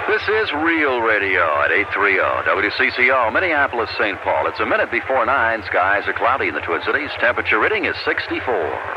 This is Real Radio at 830 WCCO, Minneapolis, St. Paul. It's a minute before 9. Skies are cloudy in the Twin Cities. Temperature reading is 64.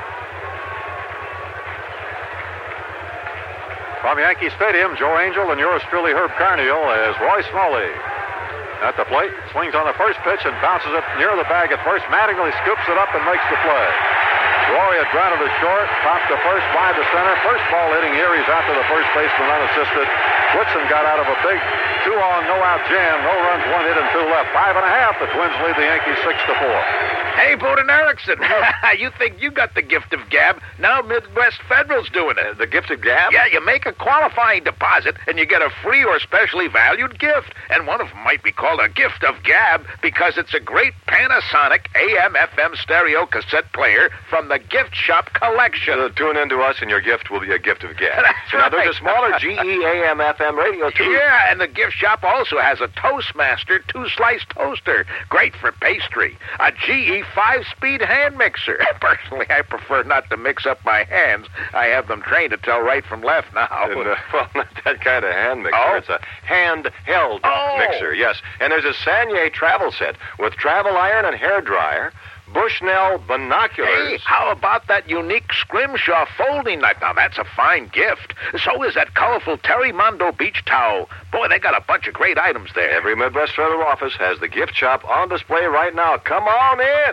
From Yankee Stadium, Joe Angel and yours truly, Herb Carneal, as Roy Smalley at the plate. Swings on the first pitch and bounces it near the bag at first. Mattingly scoops it up and makes the play. Rory had grounded to short, popped to first, wide to center. First ball hitting here. He's out to the first baseman unassisted. Woodson got out of a big 2-on, no-out jam. No runs, 1 hit, and 2 left. 5.5. The Twins lead the Yankees 6-4. Hey, Bowden Erickson. You think you got the gift of gab? Now Midwest Federal's doing it. The gift of gab? Yeah, you make a qualifying deposit, and you get a free or specially valued gift. And one of them might be called a gift of gab because it's a great Panasonic AM/FM stereo cassette player from the Gift Shop collection. Tune in to us, and your gift will be a gift of gab. So now there's a smaller GE AM/FM radio, too. Yeah, and the Gift Shop also has a Toastmaster 2-slice toaster. Great for pastry. A GE 5-speed hand mixer. Personally, I prefer not to mix up my hands. I have them trained to tell right from left now. Well, not that kind of hand mixer. Oh? It's a hand-held mixer, yes. And there's a Sanye travel set with travel iron and hair dryer, Bushnell binoculars. Hey, how about that unique Scrimshaw folding knife? Now, that's a fine gift. So is that colorful Terry Mondo beach towel. Boy, they got a bunch of great items there. Every Midwest Federal office has the gift shop on display right now. Come on in.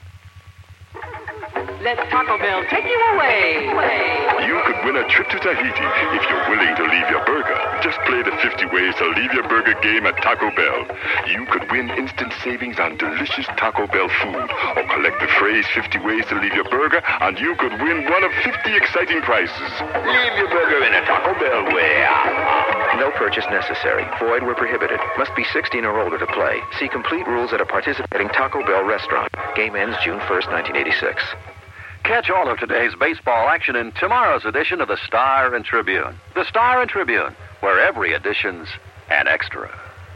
Let Taco Bell take you away. You could win a trip to Tahiti if you're willing to leave your burger. Just play the 50 ways to leave your burger game at Taco Bell. You could win instant savings on delicious Taco Bell food, or collect the phrase 50 ways to leave your burger, and you could win one of 50 exciting prizes. Leave your burger in a Taco Bell way. No purchase necessary. Void where prohibited. Must be 16 or older to play. See complete rules at a participating Taco Bell restaurant. Game ends June 1st, 1986. Catch all of today's baseball action in tomorrow's edition of the Star and Tribune. The Star and Tribune, where every edition's an extra.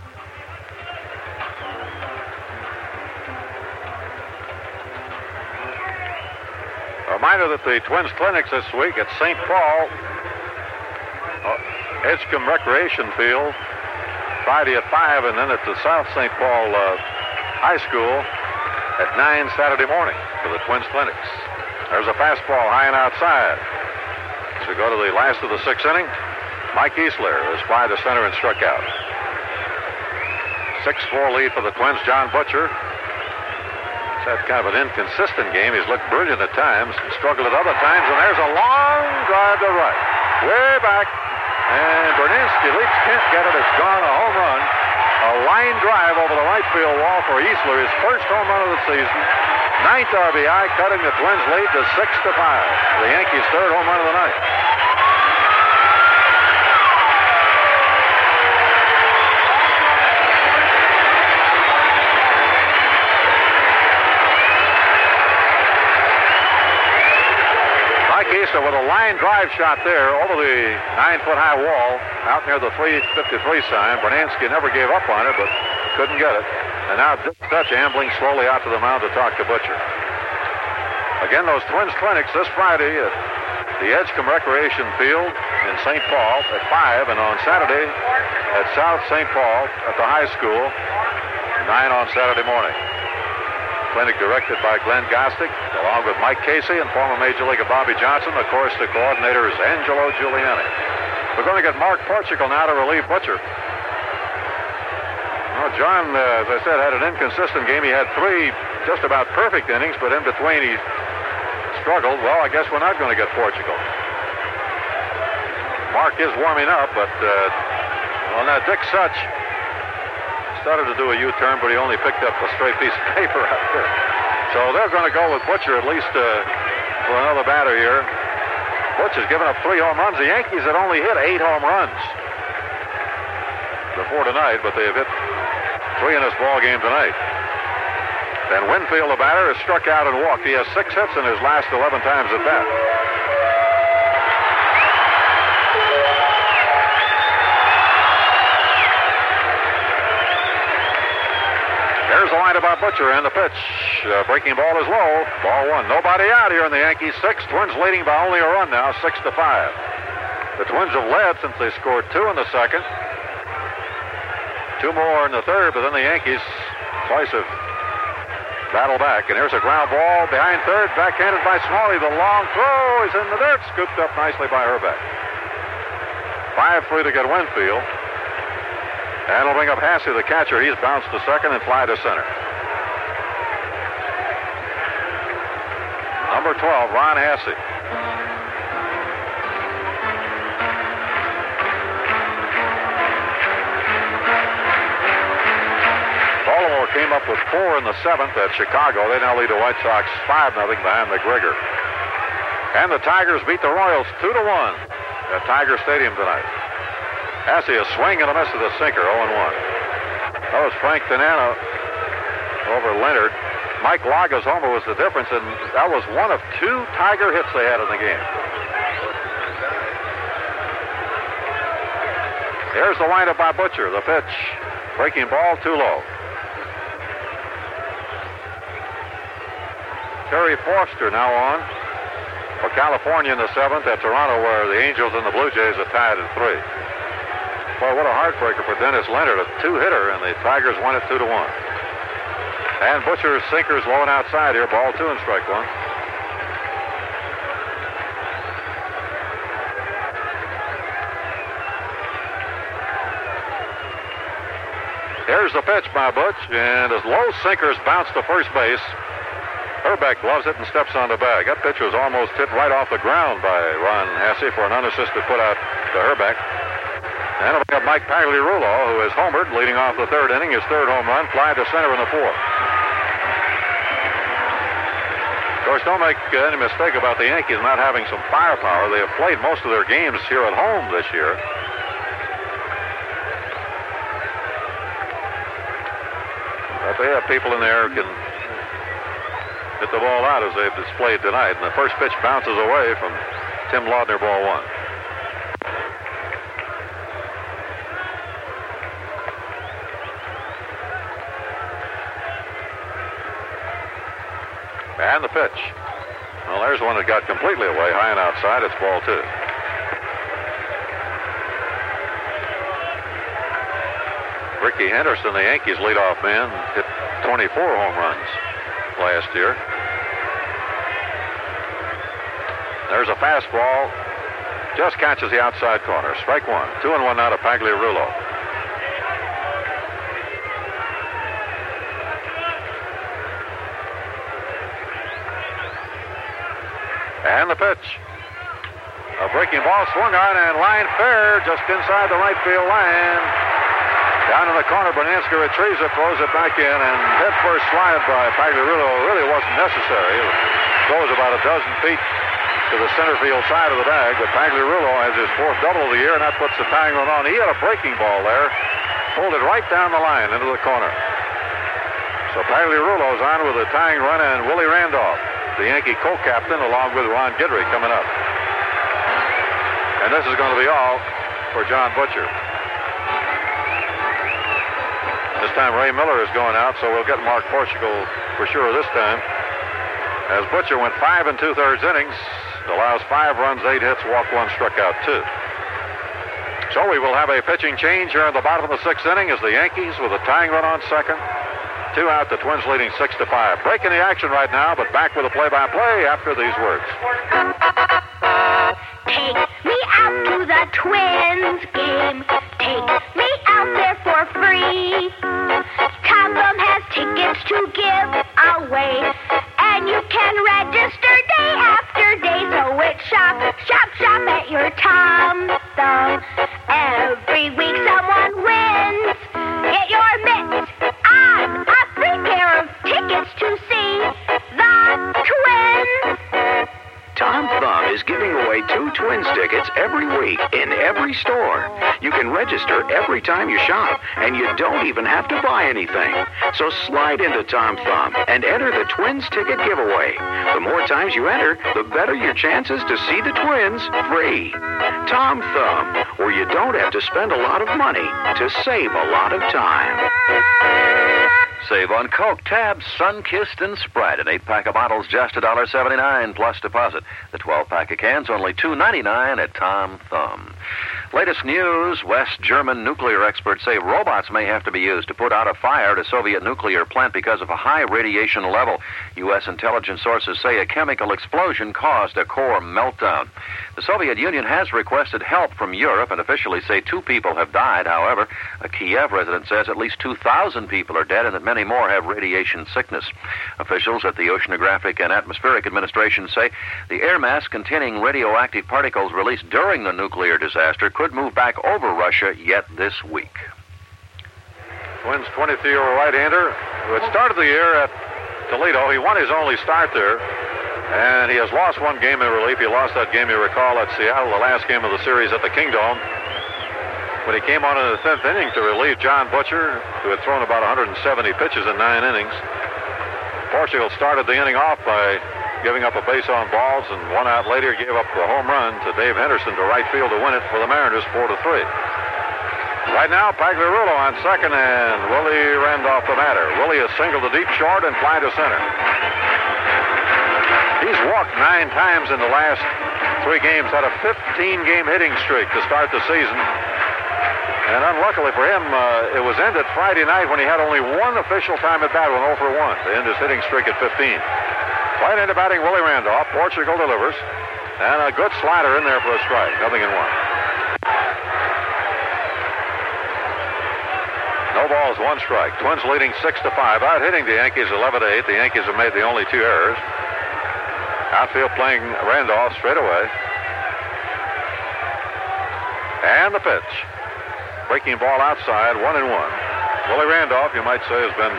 A reminder that the Twins Clinics this week at St. Paul, Edgecombe Recreation Field, Friday at 5, and then at the South St. Paul High School at 9 Saturday morning for the Twins Clinics. There's a fastball high and outside. So we go to the last of the 6th inning. Mike Easler is fly to center and struck out. 6-4 lead for the Twins. John Butcher. He's had kind of an inconsistent game. He's looked brilliant at times and struggled at other times. And there's a long drive to right. Way back. And Berninsky leaps, can't get it. It's gone, a home run. A line drive over the right field wall for Easler. His first home run of the season. 9th RBI, cutting the Twins' lead to 6-5. The Yankees' third home run of the night. Mike Easler with a line drive shot there over the 9-foot-high wall out near the 353 sign. Bernansky never gave up on it, but couldn't get it. And now Dick Dutch ambling slowly out to the mound to talk to Butcher. Again, those Twins Clinics this Friday at the Edgecombe Recreation Field in St. Paul at 5, and on Saturday at South St. Paul at the high school, 9 on Saturday morning. Clinic directed by Glenn Gostick, along with Mike Casey and former Major Leaguer Bobby Johnson. Of course, the coordinator is Angelo Giuliani. We're going to get Mark Portugal now to relieve Butcher. Well, John, as I said, had an inconsistent game. He had 3 just about perfect innings, but in between he struggled. Well, I guess we're not going to get Portugal. Mark is warming up, but now Dick Such started to do a U-turn, but he only picked up a straight piece of paper out there. So they're going to go with Butcher at least for another batter here. Butcher's given up 3 home runs. The Yankees had only hit 8 home runs before tonight, but they have hit 3 in this ball game tonight. Then Winfield, the batter, is struck out and walked. He has 6 hits in his last 11 times at bat. There's the line about Butcher and the pitch. Breaking ball is low. Ball 1. Nobody out here in the Yankees 6th. Twins leading by only a run now, 6-5. The Twins have led since they scored 2 in the second. 2 more in the third, but then the Yankees twice have battled back. And here's a ground ball behind third, backhanded by Smalley. The long throw is in the dirt, scooped up nicely by Hrbek. 5-3 to get Winfield. And it'll bring up Hasse, the catcher. He's bounced to second and fly to center. Number 12, Ron Hasse. Baltimore came up with 4 in the 7th at Chicago. They now lead the White Sox 5-0 behind McGregor. And the Tigers beat the Royals 2-1 at Tiger Stadium tonight. Hasse, a swing and a miss of the sinker, 0-1. That was Frank Tanana over Leonard. Mike Laga's homer was the difference, and that was one of 2 Tiger hits they had in the game. Here's the windup by Butcher. The pitch. Breaking ball, too low. Terry Foster now on for California in the 7th at Toronto, where the Angels and the Blue Jays are tied at 3. Boy, what a heartbreaker for Dennis Leonard, a 2-hitter, and the Tigers won it 2-1. And Butcher's sinker's low and outside here, ball 2 and strike 1. Here's the pitch by Butch, and his low sinker's bounced to first base. Hrbek loves it and steps on the bag. That pitch was almost hit right off the ground by Ron Hasse for an unassisted put out to Hrbek. And we have Mike Pagliarulo, who has homered, leading off the 3rd inning, his 3rd home run, fly to center in the 4th. Of course, don't make any mistake about the Yankees not having some firepower. They have played most of their games here at home this year. But they have people in there who can hit the ball out as they've displayed tonight. And the first pitch bounces away from Tim Laudner, ball 1. And the pitch. Well, there's one that got completely away, high and outside. It's ball 2. Ricky Henderson, the Yankees' leadoff man, hit 24 home runs last year. There's a fastball. Just catches the outside corner. Strike 1. 2-1 now to Pagliarulo. And the pitch. A breaking ball swung on and line fair just inside the right field line. Down in the corner, Bernansky retrieves it, throws it back in, and head first slide by Pagliarulo really wasn't necessary. It goes about a dozen feet to the center field side of the bag, but Pagliarulo has his 4th double of the year, and that puts the tying run on. He had a breaking ball there, pulled it right down the line into the corner. So Pagliarulo's on with a tying run, and Willie Randolph, the Yankee co-captain, along with Ron Guidry, coming up. And this is going to be all for John Butcher. This time Ray Miller is going out, so we'll get Mark Portugal for sure this time. As Butcher went 5 2/3 innings, allows 5 runs, 8 hits, walked 1, struck out 2. So we will have a pitching change here in the bottom of the 6th inning as the Yankees with a tying run on second. 2 out, the Twins leading 6-5. Breaking the action right now, but back with a play-by-play after these words. Take me out to the Twins game. Take me out there for free. Tom Thumb has tickets to give away, and you can register day after day. So it's shop, shop, shop at your Tom Thumb. Every week someone wins. Get your mitts on a free pair of tickets to see the Twins. Tom Thumb is giving away 2 Twins tickets every week in every store. You can register every time you shop, and you don't even have to buy anything. So slide into Tom Thumb and enter the Twins ticket giveaway. The more times you enter, the better your chances to see the Twins free. Tom Thumb, where you don't have to spend a lot of money to save a lot of time. Save on Coke, Tabs, Sunkist, and Sprite. An 8-pack of bottles, just $1.79 plus deposit. The 12-pack of cans, only $2.99 at Tom Thumb. Latest news, West German nuclear experts say robots may have to be used to put out a fire at a Soviet nuclear plant because of a high radiation level. U.S. intelligence sources say a chemical explosion caused a core meltdown. The Soviet Union has requested help from Europe, and officially say 2 people have died. However, a Kiev resident says at least 2,000 people are dead and that many more have radiation sickness. Officials at the Oceanographic and Atmospheric Administration say the air mass containing radioactive particles released during the nuclear disaster could move back over Russia yet this week. Twins 23-year-old right-hander who had started the year at Toledo. He won his only start there, and he has lost one game in relief. He lost that game, you recall, at Seattle, the last game of the series at the Kingdome, when he came on in the 10th inning to relieve John Butcher, who had thrown about 170 pitches in 9 innings. Portugal started the inning off by giving up a base on balls, and 1 out later gave up the home run to Dave Henderson to right field to win it for the Mariners 4-3. Right now, Pagliarulo on second, and Willie Randolph the batter. Willie has singled to deep short and fly to center. He's walked 9 times in the last 3 games, had a 15-game hitting streak to start the season. And unluckily for him, it was ended Friday night when he had only 1 official time at bat, with 0 for 1 to end his hitting streak at 15. Right into batting, Willie Randolph. Portugal delivers. And a good slider in there for a strike. 0-1. No balls, 1 strike. Twins leading 6-5. Out hitting the Yankees 11-8. The Yankees have made the only 2 errors. Outfield playing Randolph straight away. And the pitch. Breaking ball outside, 1-1. Willie Randolph, you might say, has been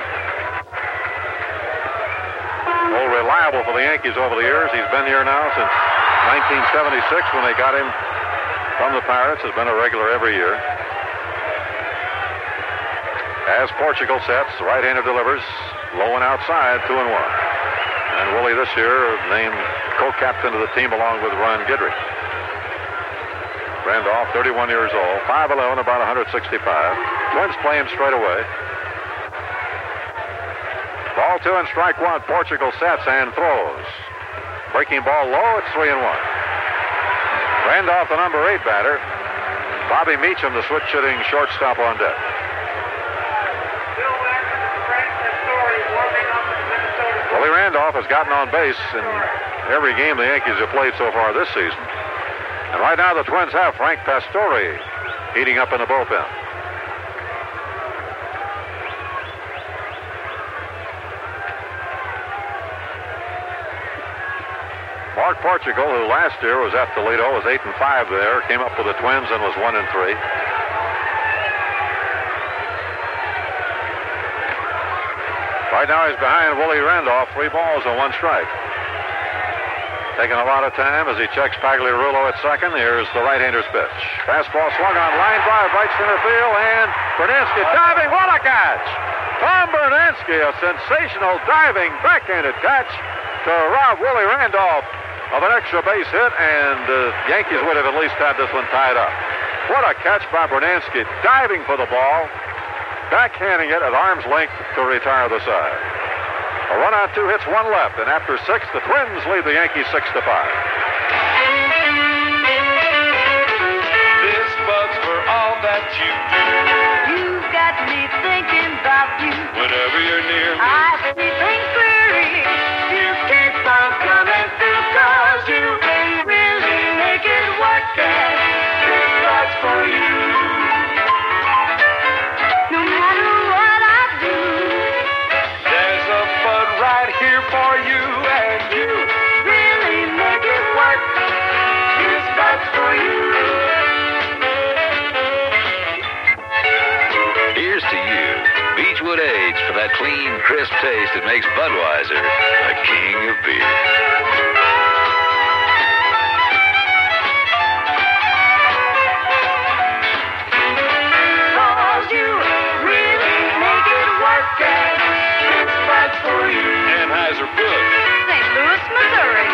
reliable for the Yankees over the years. He's been here now since 1976 when they got him from the Pirates. Has been a regular every year. As Portugal sets, the right-hander delivers, low and outside, 2-1. And Willie this year named co-captain of the team along with Ron Guidry. Randolph, 31 years old, 5'11", about 165. Twins play him straight away. Ball 2 and strike 1. Portugal sets and throws. Breaking ball low, it's 3-1. Randolph, the number 8 batter. Bobby Meacham, the switch-hitting shortstop on deck. Willie Randolph has gotten on base in every game the Yankees have played so far this season. And right now the Twins have Frank Pastore heating up in the bullpen. Mark Portugal, who last year was at Toledo, was 8-5 there, came up with the Twins and was 1-3. Right now he's behind Willie Randolph, 3 balls and 1 strike. Taking a lot of time as he checks Pagliarulo at second. Here's the right-hander's pitch. Fastball swung on, line drive, right center field, and Bernansky diving. What a catch! Tom Bernansky, a sensational diving backhanded catch to rob Willie Randolph of an extra base hit, and the Yankees would have at least had this one tied up. What a catch by Bernansky, diving for the ball, backhanding it at arm's length to retire the side. A run on 2 hits, 1 left, and after 6, the Twins lead the Yankees 6-5. This Bug's for all that you do. You've got me thinking about you. Whenever you're near me, I see things clearly. You keep on coming through, 'cause you really make it work. And this Bug's for you. No matter what I do, there's a Bud right here for you, and you really make it work. This Bug's for you. Here's to you, Beechwood Eggs, for that clean, crisp taste that makes Budweiser a king of beer. Anheuser-Busch. St. Louis, Missouri.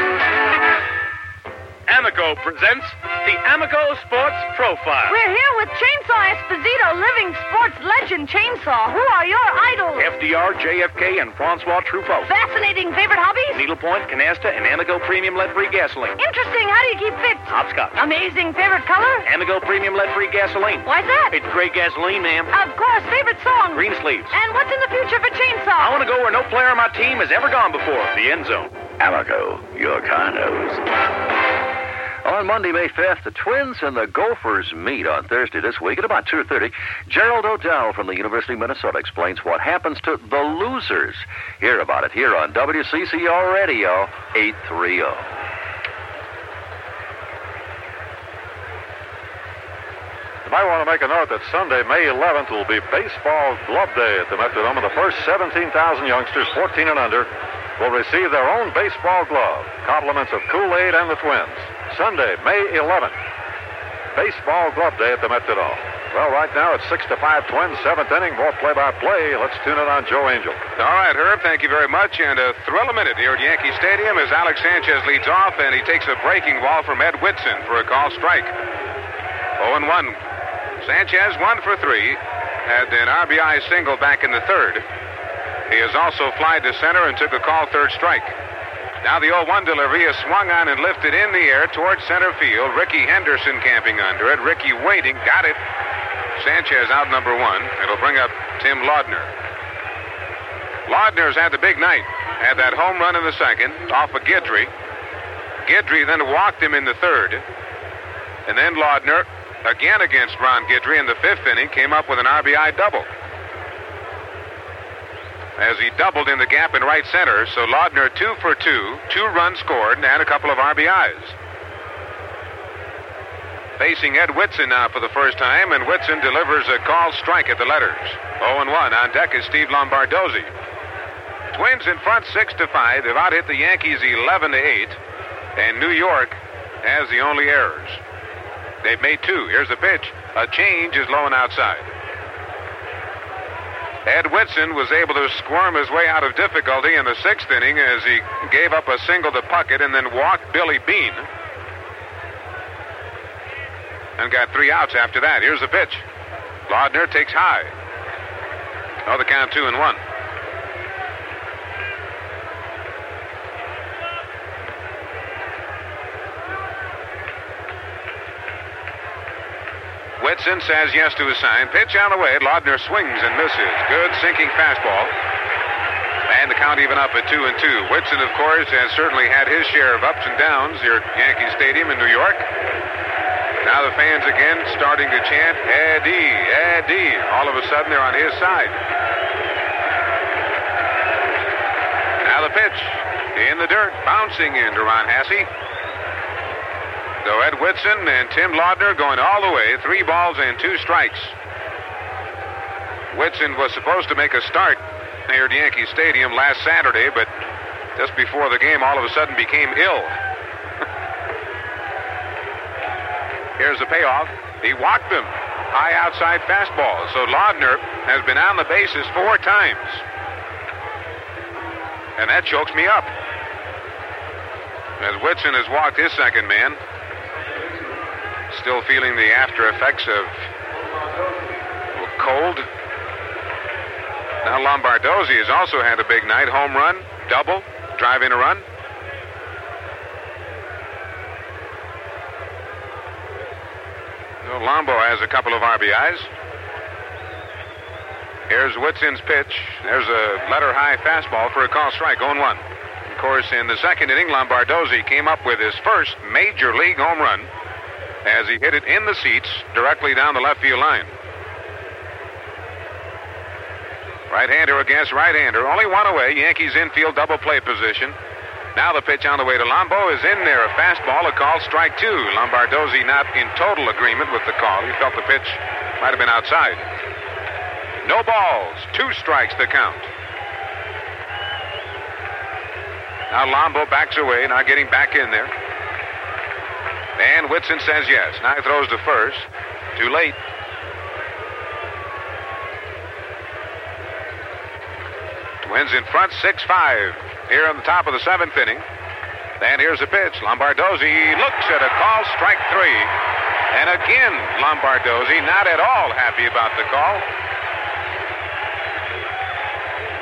Amico presents the Amico Sports Profile. We're here with Chainsaw Esposito, living sports legend American Chainsaw. Who are your idols? FDR, JFK, and Francois Truffaut. Fascinating. Favorite hobbies? Needlepoint, canasta, and Amigo Premium Lead-Free Gasoline. Interesting. How do you keep fit? Hopscotch. Amazing. Favorite color? Amigo Premium Lead-Free Gasoline. Why's that? It's great gasoline, ma'am. Of course. Favorite song? Green Sleeves. And what's in the future for Chainsaw? I want to go where no player on my team has ever gone before. The end zone. Amigo, your car knows. On Monday, May 5th, the Twins and the Gophers meet on Thursday this week at about 2:30. Gerald Odell from the University of Minnesota explains what happens to the losers. Hear about it here on WCCO Radio 830. You might want to make a note that Sunday, May 11th, will be Baseball Glove Day at the Metrodome, and the first 17,000 youngsters, 14 and under, will receive their own baseball glove. Compliments of Kool-Aid and the Twins. Sunday, May 11th, Baseball Glove Day at the Metrodome. Well, right now it's 6-5 Twins, 7th inning, more play-by-play. Let's tune in on Joe Angel. All right, Herb, thank you very much. And a thrill a minute here at Yankee Stadium as Alex Sanchez leads off, and he takes a breaking ball from Ed Whitson for a call strike. 0-1. Sanchez 1 for 3, had an RBI single back in the third. He has also flied to center and took a call third strike. Now the 0-1 delivery is swung on and lifted in the air towards center field. Ricky Henderson camping under it. Ricky waiting, got it. Sanchez out number 1. It'll bring up Tim Laudner. Laudner's had the big night. Had that home run in the second off of Guidry. Guidry then walked him in the third. And then Laudner, again against Ron Guidry in the 5th inning, came up with an RBI double. As he doubled in the gap in right center, so Laudner 2 for 2, 2 runs scored, and a couple of RBIs. Facing Ed Whitson now for the first time, and Whitson delivers a called strike at the letters. 0-1. On deck is Steve Lombardozzi. Twins in front 6-5. They've out-hit the Yankees 11-8, and New York has the only errors. They've made 2. Here's the pitch. A change is low and outside. Ed Whitson was able to squirm his way out of difficulty in the 6th inning as he gave up a single to Puckett and then walked Billy Bean. And got 3 outs after that. Here's the pitch. Laudner takes high. Oh, the count 2-1. Whitson says yes to his sign. Pitch on the way. Laudner swings and misses. Good sinking fastball. And the count even up at 2-2. Whitson, of course, has certainly had his share of ups and downs here at Yankee Stadium in New York. Now the fans again starting to chant, Eddie, Eddie. All of a sudden they're on his side. Now the pitch in the dirt, bouncing into Ron Hasse. So Ed Whitson and Tim Laudner going all the way, 3 balls and 2 strikes. Whitson was supposed to make a start here at Yankee Stadium last Saturday, but just before the game all of a sudden became ill. Here's the payoff. He walked them. High outside fastball. So Laudner has been on the bases 4 times. And that chokes me up. As Whitson has walked his second man. Still feeling the after effects of cold. Now Lombardozzi has also had a big night. Home run, double, drive in a run. So Lombo has a couple of RBIs. Here's Whitson's pitch. There's a letter high fastball for a call strike, 0-1. Of course, in the second inning, Lombardozzi came up with his first major league home run as he hit it in the seats directly down the left field line. Right-hander against right-hander. Only one away. Yankees infield double play position. Now the pitch on the way to Lombo is in there. A fastball, a call, strike 2. Lombardozzi not in total agreement with the call. He felt the pitch might have been outside. No balls. 2 strikes the count. Now Lombo backs away, not getting back in there. And Whitson says yes. Now he throws to first. Too late. Twins in front 6-5 here on the top of the 7th inning. And here's the pitch. Lombardozzi looks at a call, strike 3. And again, Lombardozzi not at all happy about the call.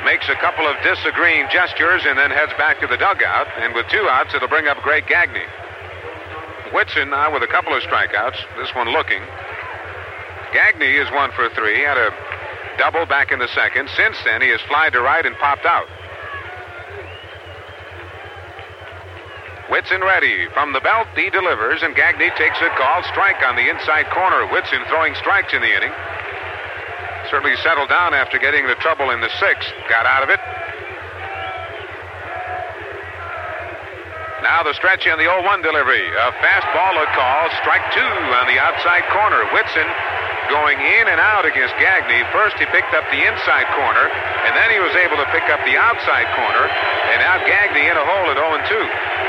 makes a couple of disagreeing gestures and then heads back to the dugout. And with 2 outs, it'll bring up Greg Gagne. Whitson now with a couple of strikeouts. This one looking. Gagne is 1 for 3. Had a double back in the second. Since then, he has flied to right and popped out. Whitson ready. From the belt, he delivers, and Gagne takes a call. Strike on the inside corner. Whitson throwing strikes in the inning. Certainly settled down after getting into trouble in the 6th. Got out of it. Now the stretch and the 0-1 delivery. A fastball, a call. Strike 2 on the outside corner. Whitson going in and out against Gagne. First he picked up the inside corner, and then he was able to pick up the outside corner, and now Gagne in a hole at 0-2.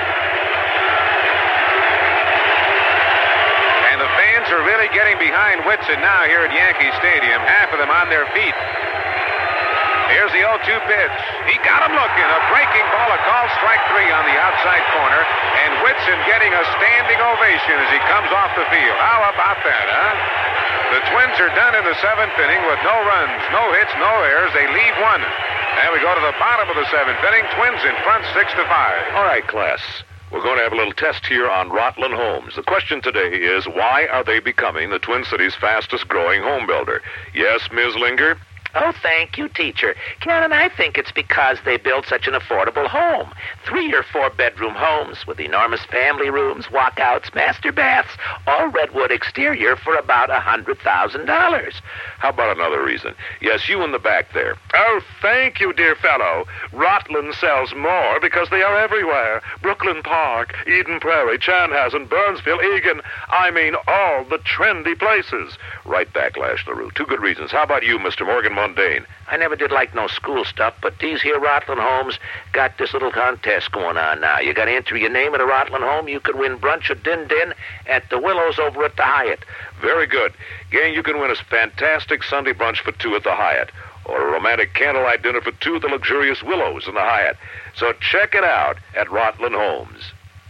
And the fans are really getting behind Whitson now here at Yankee Stadium, half of them on their feet. Here's the 0-2 pitch. He got him looking. A breaking ball, a call, strike 3 on the outside corner, and Whitson getting a standing ovation as he comes off the field. How about that, huh? The Twins are done in the 7th inning with no runs, no hits, no errors. They leave 1. And we go to the bottom of the 7th inning. Twins in front 6-5. All right, class. We're going to have a little test here on Rotland Homes. The question today is, why are they becoming the Twin Cities' fastest-growing home builder? Yes, Ms. Linger? Oh, thank you, teacher. Ken, I think it's because they build such an affordable home. 3 or 4 bedroom homes with enormous family rooms, walkouts, master baths, all redwood exterior for about $100,000. How about another reason? Yes, you in the back there. Oh, thank you, dear fellow. Rotland sells more because they are everywhere. Brooklyn Park, Eden Prairie, Chanhassen, Burnsville, Eagan. I mean, all the trendy places. Right back, Lash LaRue. 2 good reasons. How about you, Mr. Morgan Mundane? I never did like no school stuff, but these here Rotland Homes got this little contest going on now. You got to enter your name at a Rotland Home. You could win brunch or din-din at the Willows over at the Hyatt. Very good. Gang, you can win a fantastic Sunday brunch for 2 at the Hyatt, or a romantic candlelight dinner for 2 at the luxurious Willows in the Hyatt. So check it out at Rotland Homes.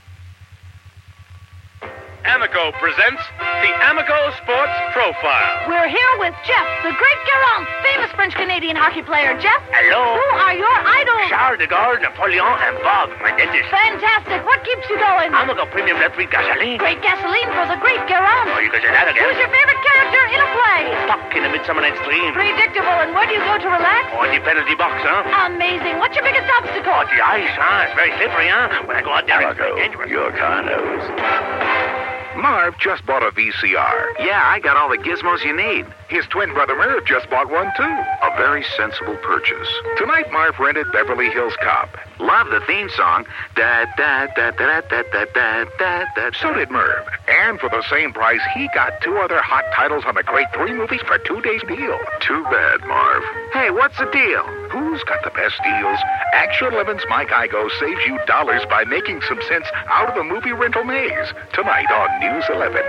Amico presents the Amico Sports Profile. We're here with Jeff, the great Garant, famous French-Canadian hockey player. Jeff? Hello. Who are your idols? Charles de Gaulle, Napoleon, and Bob, my dentist. Fantastic. What keeps you going? Amico Premium Electric Gasoline. Great gasoline for the great Garant. Oh, you can say that again. Who's your favorite character in a play? Stuck in the Midsummer Night's Dream. Predictable. And where do you go to relax? Oh, in the penalty box, huh? Amazing. What's your biggest obstacle? Oh, the ice, huh? It's very slippery, huh? When I go out there, it's very Amico, dangerous. your car knows. Marv just bought a VCR. Yeah, I got all the gizmos you need. His twin brother Merv just bought one, too. A very sensible purchase. Tonight, Marv rented Beverly Hills Cop. Love the theme song. Da da da da da da da da da. So did Merv. And for the same price, he got 2 other hot titles on the Great 3 movies for 2 days deal. Too bad, Marv. Hey, what's the deal? Who's got the best deals? Action 11's Mike Igo saves you dollars by making some sense out of the movie rental maze. Tonight on News 11.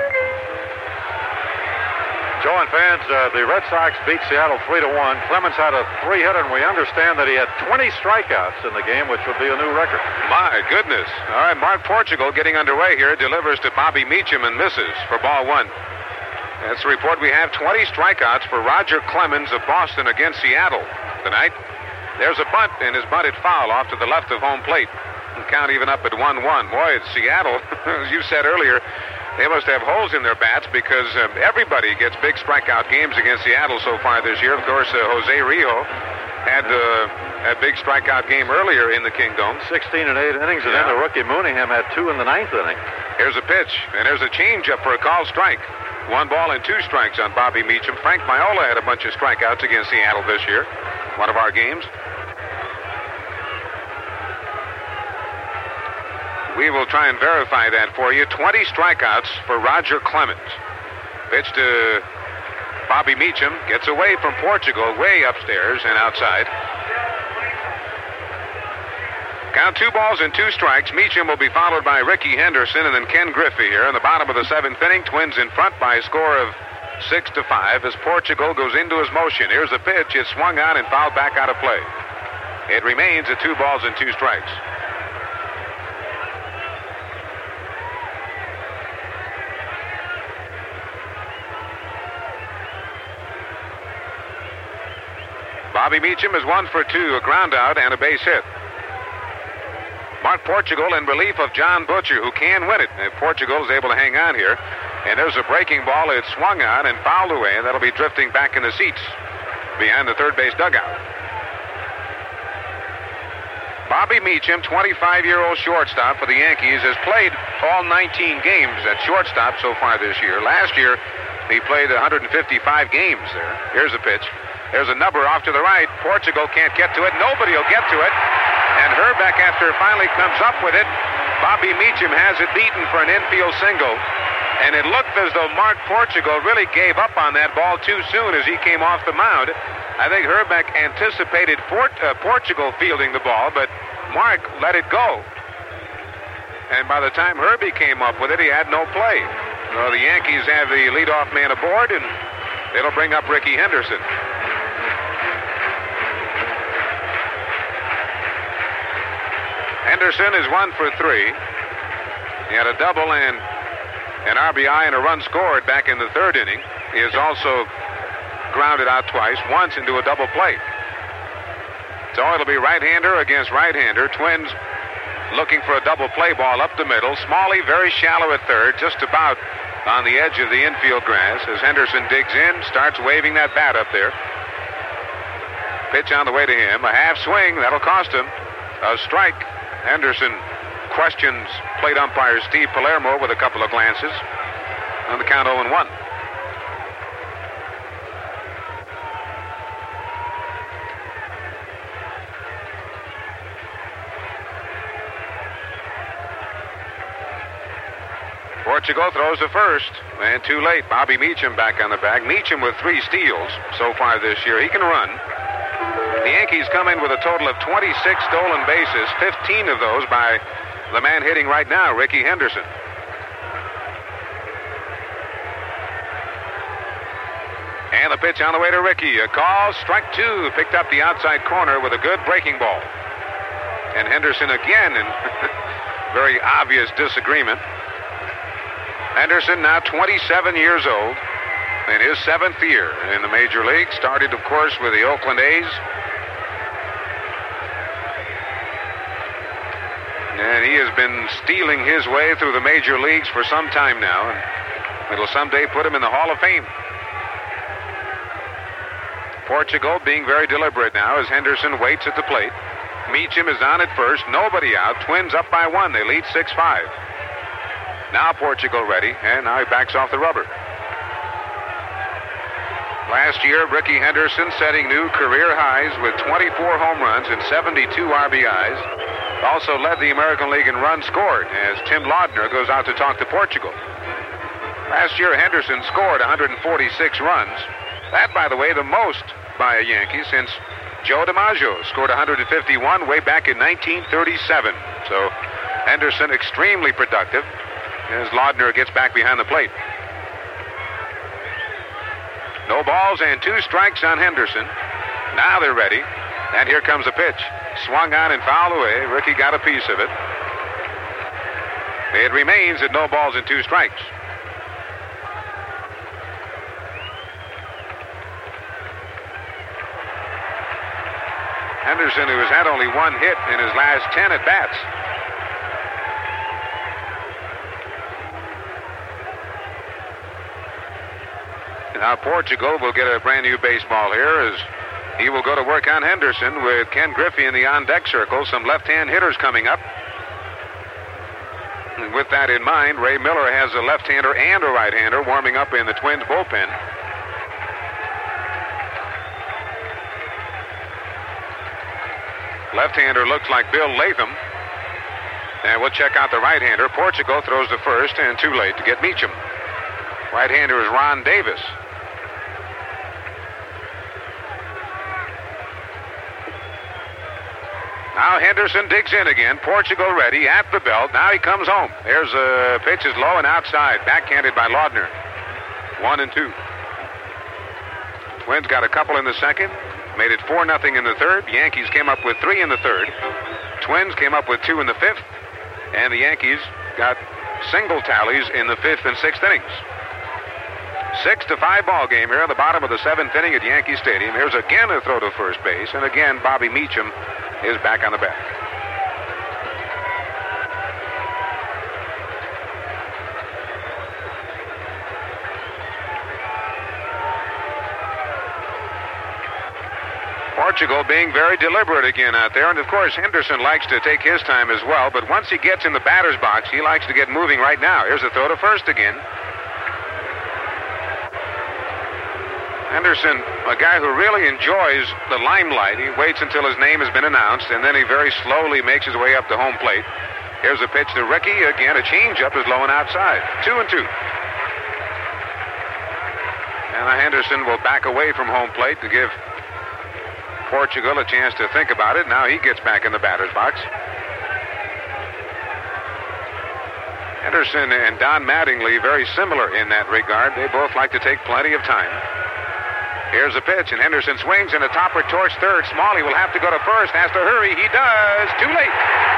Joe and fans, the Red Sox beat Seattle 3-1. Clemens had a 3-hitter, and we understand that he had 20 strikeouts in the game, which would be a new record. My goodness. All right, Mark Portugal getting underway here. Delivers to Bobby Meacham and misses for ball 1. That's the report. We have 20 strikeouts for Roger Clemens of Boston against Seattle tonight. There's a bunt, and his bunted foul off to the left of home plate. And count even up at 1-1. Boy, it's Seattle, as you said earlier, they must have holes in their bats because everybody gets big strikeout games against Seattle so far this year. Of course, Jose Rio had a big strikeout game earlier in the Kingdome. 16 and 8 innings, and then the rookie Mooneyham had 2 in the 9th inning. Here's a pitch, and there's a changeup for a called strike. 1 ball and 2 strikes on Bobby Meacham. Frank Miola had a bunch of strikeouts against Seattle this year, one of our games. We will try and verify that for you. 20 strikeouts for Roger Clemens. Pitch to Bobby Meacham. Gets away from Portugal, way upstairs and outside. Count 2 balls and 2 strikes. Meacham will be followed by Ricky Henderson and then Ken Griffey here in the bottom of the 7th inning. Twins in front by a score of 6-5 as Portugal goes into his motion. Here's a pitch. It's swung on and fouled back out of play. It remains at 2 balls and 2 strikes. Bobby Meacham is 1 for 2, a ground out and a base hit. Mark Portugal in relief of John Butcher, who can win it. If Portugal is able to hang on here. And there's a breaking ball. It's swung on and fouled away, and that'll be drifting back in the seats behind the third base dugout. Bobby Meacham, 25-year-old shortstop for the Yankees, has played all 19 games at shortstop so far this year. Last year, he played 155 games there. Here's a pitch. There's a number off to the right. Portugal can't get to it. Nobody will get to it. And Herbeck, after it finally comes up with it, Bobby Meacham has it beaten for an infield single. And it looked as though Mark Portugal really gave up on that ball too soon as he came off the mound. I think Herbeck anticipated Portugal fielding the ball, but Mark let it go. And by the time Herbie came up with it, he had no play. So the Yankees have the leadoff man aboard, and it'll bring up Rickey Henderson. Henderson is 1 for 3. He had a double and an RBI and a run scored back in the third inning. He has also grounded out twice, once into a double play. So it'll be right-hander against right-hander. Twins looking for a double play ball up the middle. Smalley very shallow at third, just about on the edge of the infield grass as Henderson digs in, starts waving that bat up there. Pitch on the way to him. A half swing. That'll cost him a strike. Henderson questions plate umpire Steve Palermo with a couple of glances on the count 0-1. Portugal throws to first, and too late. Bobby Meacham back on the bag. Meacham with 3 steals so far this year. He can run. The Yankees come in with a total of 26 stolen bases, 15 of those by the man hitting right now, Rickey Henderson. And the pitch on the way to Rickey. A call, strike 2, picked up the outside corner with a good breaking ball. And Henderson again in very obvious disagreement. Henderson now 27 years old in his 7th year in the major league. Started, of course, with the Oakland A's. And he has been stealing his way through the major leagues for some time now. And it'll someday put him in the Hall of Fame. Portugal being very deliberate now as Henderson waits at the plate. Meacham is on at first. Nobody out. Twins up by 1. They lead 6-5. Now Portugal ready, and now he backs off the rubber. Last year, Rickey Henderson setting new career highs with 24 home runs and 72 RBIs. Also led the American League in runs scored as Tim Laudner goes out to talk to Portugal. Last year, Henderson scored 146 runs. That, by the way, the most by a Yankee since Joe DiMaggio scored 151 way back in 1937. So Henderson extremely productive as Laudner gets back behind the plate. No balls and 2 strikes on Henderson. Now they're ready. And here comes a pitch. Swung on and fouled away. Rickey got a piece of it. It remains at no balls and 2 strikes. Henderson, who has had only 1 hit in his last 10 at-bats. Now Portugal will get a brand new baseball here as he will go to work on Henderson with Ken Griffey in the on-deck circle. Some left-hand hitters coming up. And with that in mind, Ray Miller has a left-hander and a right-hander warming up in the Twins bullpen. Left-hander looks like Bill Latham. And we'll check out the right-hander. Portugal throws to first and too late to get Meacham. Right-hander is Ron Davis. Now Henderson digs in again. Portugal ready at the belt. Now he comes home. There's a pitch is low and outside. Backhanded by Laudner. 1-2. Twins got a couple in the second. Made it 4-0 in the third. Yankees came up with 3 in the third. Twins came up with 2 in the fifth. And the Yankees got single tallies in the 5th and 6th innings. 6-5 ball game here in the bottom of the 7th inning at Yankee Stadium. Here's again a throw to first base, and again Bobby Meacham is back on the bag. Portugal being very deliberate again out there, and of course Henderson likes to take his time as well, but once he gets in the batter's box, he likes to get moving right now. Here's a throw to first again. Henderson, a guy who really enjoys the limelight. He waits until his name has been announced, and then he very slowly makes his way up to home plate. Here's a pitch to Ricky. Again, a changeup is low and outside. 2-2. And Henderson will back away from home plate to give Portugal a chance to think about it. Now he gets back in the batter's box. Henderson and Don Mattingly very similar in that regard. They both like to take plenty of time. Here's a pitch, and Henderson swings, and a topper towards third. Smalley will have to go to first, has to hurry. He does. Too late.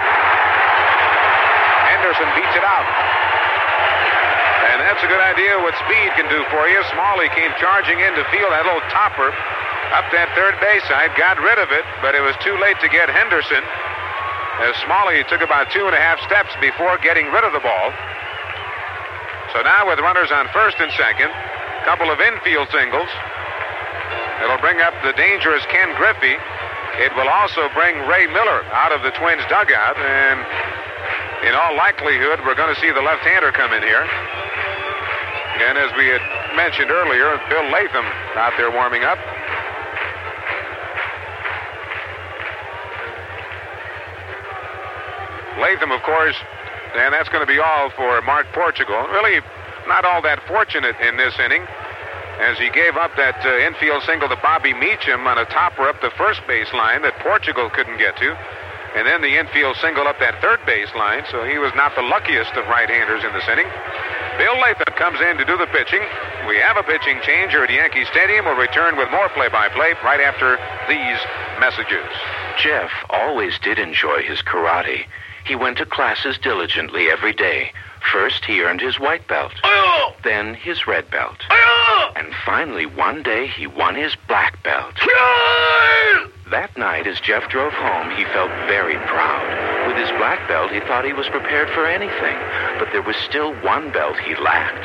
Henderson beats it out. And that's a good idea what speed can do for you. Smalley came charging into field, that little topper up that third base side, got rid of it, but it was too late to get Henderson, as Smalley took about 2.5 steps before getting rid of the ball. So now with runners on first and second, a couple of infield singles. It'll bring up the dangerous Ken Griffey. It will also bring Ray Miller out of the Twins dugout, and in all likelihood, we're going to see the left-hander come in here. And as we had mentioned earlier, Bill Latham out there warming up. Latham, of course, and that's going to be all for Mark Portugal. Really not all that fortunate in this inning, as he gave up that infield single to Bobby Meacham on a topper up the first base line that Portugal couldn't get to, and then the infield single up that third base line, so he was not the luckiest of right-handers in this inning. Bill Latham comes in to do the pitching. We have a pitching change here at Yankee Stadium. We'll return with more play-by-play right after these messages. Jeff always did enjoy his karate. He went to classes diligently every day. First, he earned his white belt, then his red belt, and finally, one day, he won his black belt. That night, as Jeff drove home, he felt very proud. With his black belt, he thought he was prepared for anything, but there was still one belt he lacked.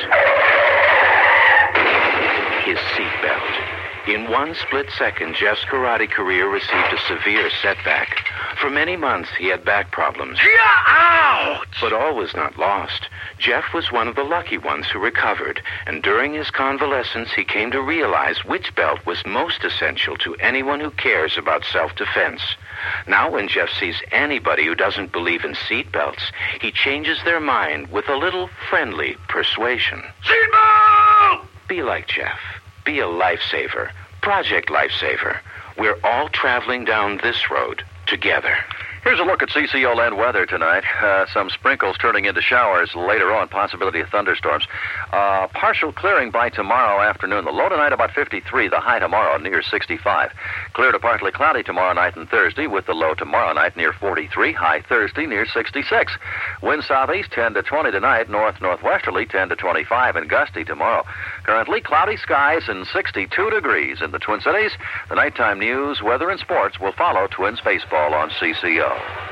His seat belt. In one split second, Jeff's karate career received a severe setback. For many months, he had back problems. But all was not lost. Jeff was one of the lucky ones who recovered, and during his convalescence, he came to realize which belt was most essential to anyone who cares about self-defense. Now, when Jeff sees anybody who doesn't believe in seat belts, he changes their mind with a little friendly persuasion. Seatbelt! Be like Jeff. Be a lifesaver. Project Lifesaver. We're all traveling down this road together. Here's a look at CCO land weather tonight. Some sprinkles turning into showers later on, possibility of thunderstorms. Partial clearing by tomorrow afternoon. The low tonight about 53, the high tomorrow near 65. Clear to partly cloudy tomorrow night and Thursday, with the low tomorrow night near 43, high Thursday near 66. Wind southeast 10 to 20 tonight, north-northwesterly 10 to 25, and gusty tomorrow. Currently cloudy skies and 62 degrees in the Twin Cities. The nighttime news, weather, and sports will follow Twins baseball on CCO.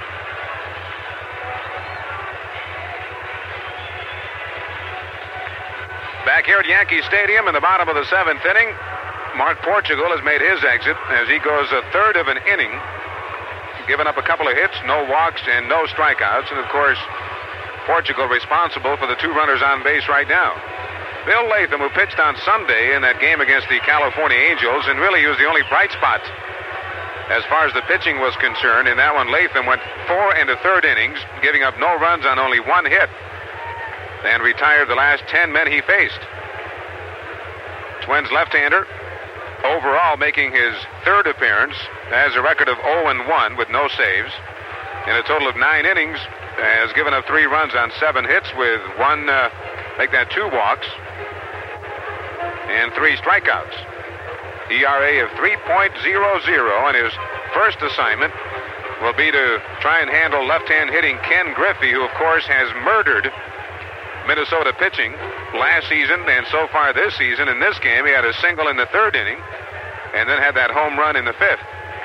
Back here at Yankee Stadium in the bottom of the 7th inning, Mark Portugal has made his exit as he goes a third of an inning, giving up a couple of hits, no walks, and no strikeouts. And, of course, Portugal responsible for the 2 runners on base right now. Bill Latham, who pitched on Sunday in that game against the California Angels, and really he was the only bright spot as far as the pitching was concerned. In that one, Latham went 4 1/3 innings, giving up no runs on only 1 hit, and retired the last 10 men he faced. Twins left-hander, overall making his 3rd appearance, has a record of 0-1 with no saves. In a total of 9 innings, has given up 3 runs on 7 hits with 2 walks and 3 strikeouts. ERA of 3.00, and his first assignment will be to try and handle left-hand hitting Ken Griffey, who, of course, has murdered Minnesota pitching last season and so far this season. In this game, he had a single in the third inning and then had that home run in the fifth.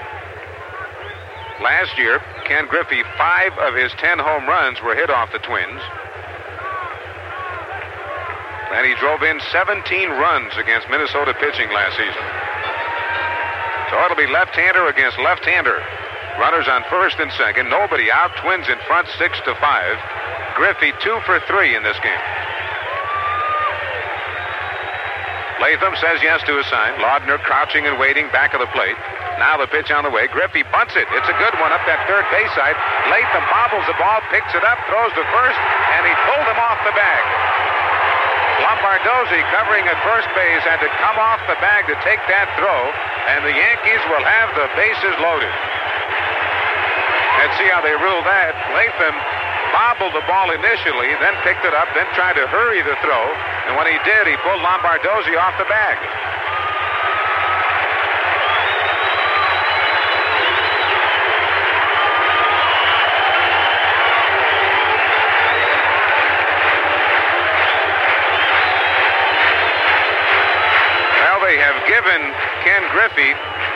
Last year, Ken Griffey, 5 of his 10 home runs were hit off the Twins. And he drove in 17 runs against Minnesota pitching last season. So it'll be left-hander against left-hander. Runners on first and second. Nobody out. Twins in front 6-5. Griffey 2 for 3 in this game. Latham says yes to a sign. Laudner crouching and waiting back of the plate. Now the pitch on the way. Griffey bunts it. It's a good one up that third base side. Latham bobbles the ball, picks it up, throws to first, and he pulled him off the bag. Lombardozzi, covering at first base, had to come off the bag to take that throw, and the Yankees will have the bases loaded. Let's see how they rule that. Latham bobbled the ball initially, then picked it up, then tried to hurry the throw, and when he did, he pulled Lombardozzi off the bag. They have given Ken Griffey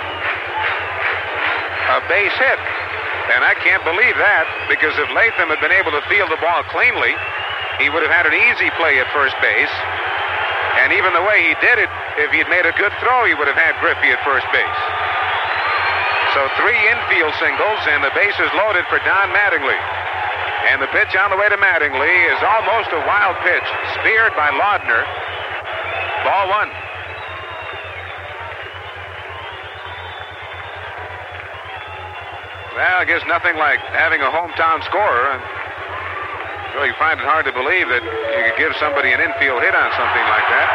a base hit. And I can't believe that, because if Latham had been able to field the ball cleanly, he would have had an easy play at first base. And even the way he did it, if he had made a good throw, he would have had Griffey at first base. So 3 infield singles, and the bases loaded for Don Mattingly. And the pitch on the way to Mattingly is almost a wild pitch, speared by Laudner. Ball 1. Well, I guess nothing like having a hometown scorer. And really find it hard to believe that you could give somebody an infield hit on something like that.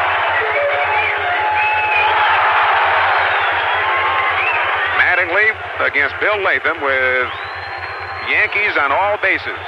Mattingly against Bill Latham with Yankees on all bases.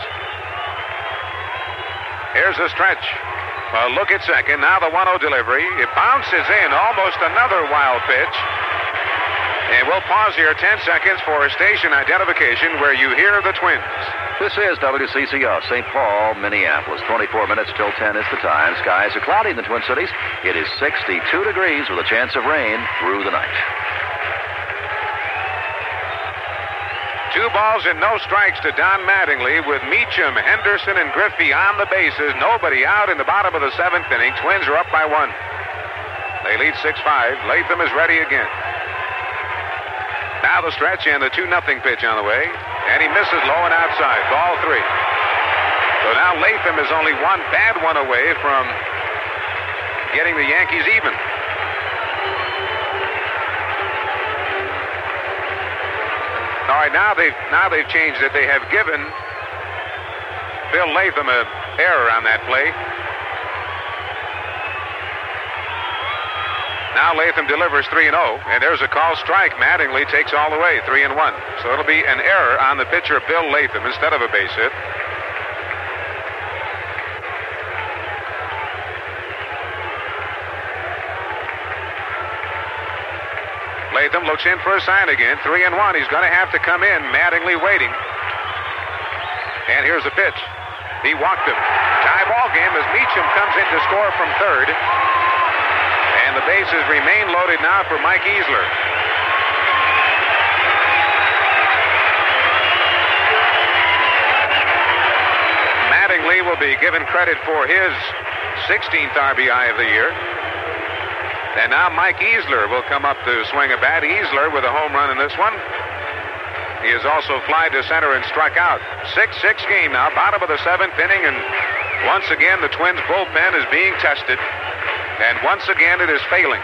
Here's the stretch. A look at second. Now the 1-0 delivery. It bounces in. Almost another wild pitch. And we'll pause here 10 seconds for station identification where you hear the Twins. This is WCCO, St. Paul, Minneapolis. 24 minutes till 10 is the time. Skies are cloudy in the Twin Cities. It is 62 degrees with a chance of rain through the night. 2 balls and no strikes to Don Mattingly with Meacham, Henderson, and Griffey on the bases. Nobody out in the bottom of the 7th inning. Twins are up by 1. They lead 6-5. Latham is ready again. Now the stretch and the 2-0 pitch on the way. And he misses low and outside. Ball 3. So now Latham is only one bad one away from getting the Yankees even. All right, now they've changed it. They have given Bill Latham an error on that play. Now Latham delivers 3-0, and there's a call strike. Mattingly takes all the way, 3-1. So it'll be an error on the pitcher, Bill Latham, instead of a base hit. Latham looks in for a sign again, 3-1. He's going to have to come in. Mattingly waiting. And here's the pitch. He walked him. Tie ball game as Meacham comes in to score from third. And the bases remain loaded now for Mike Easler. Mattingly will be given credit for his 16th RBI of the year. And now Mike Easler will come up to swing a bat. Easler with a home run in this one. He has also flied to center and struck out. 6-6 game now, bottom of the 7th inning, and once again the Twins bullpen is being tested. And once again, it is failing.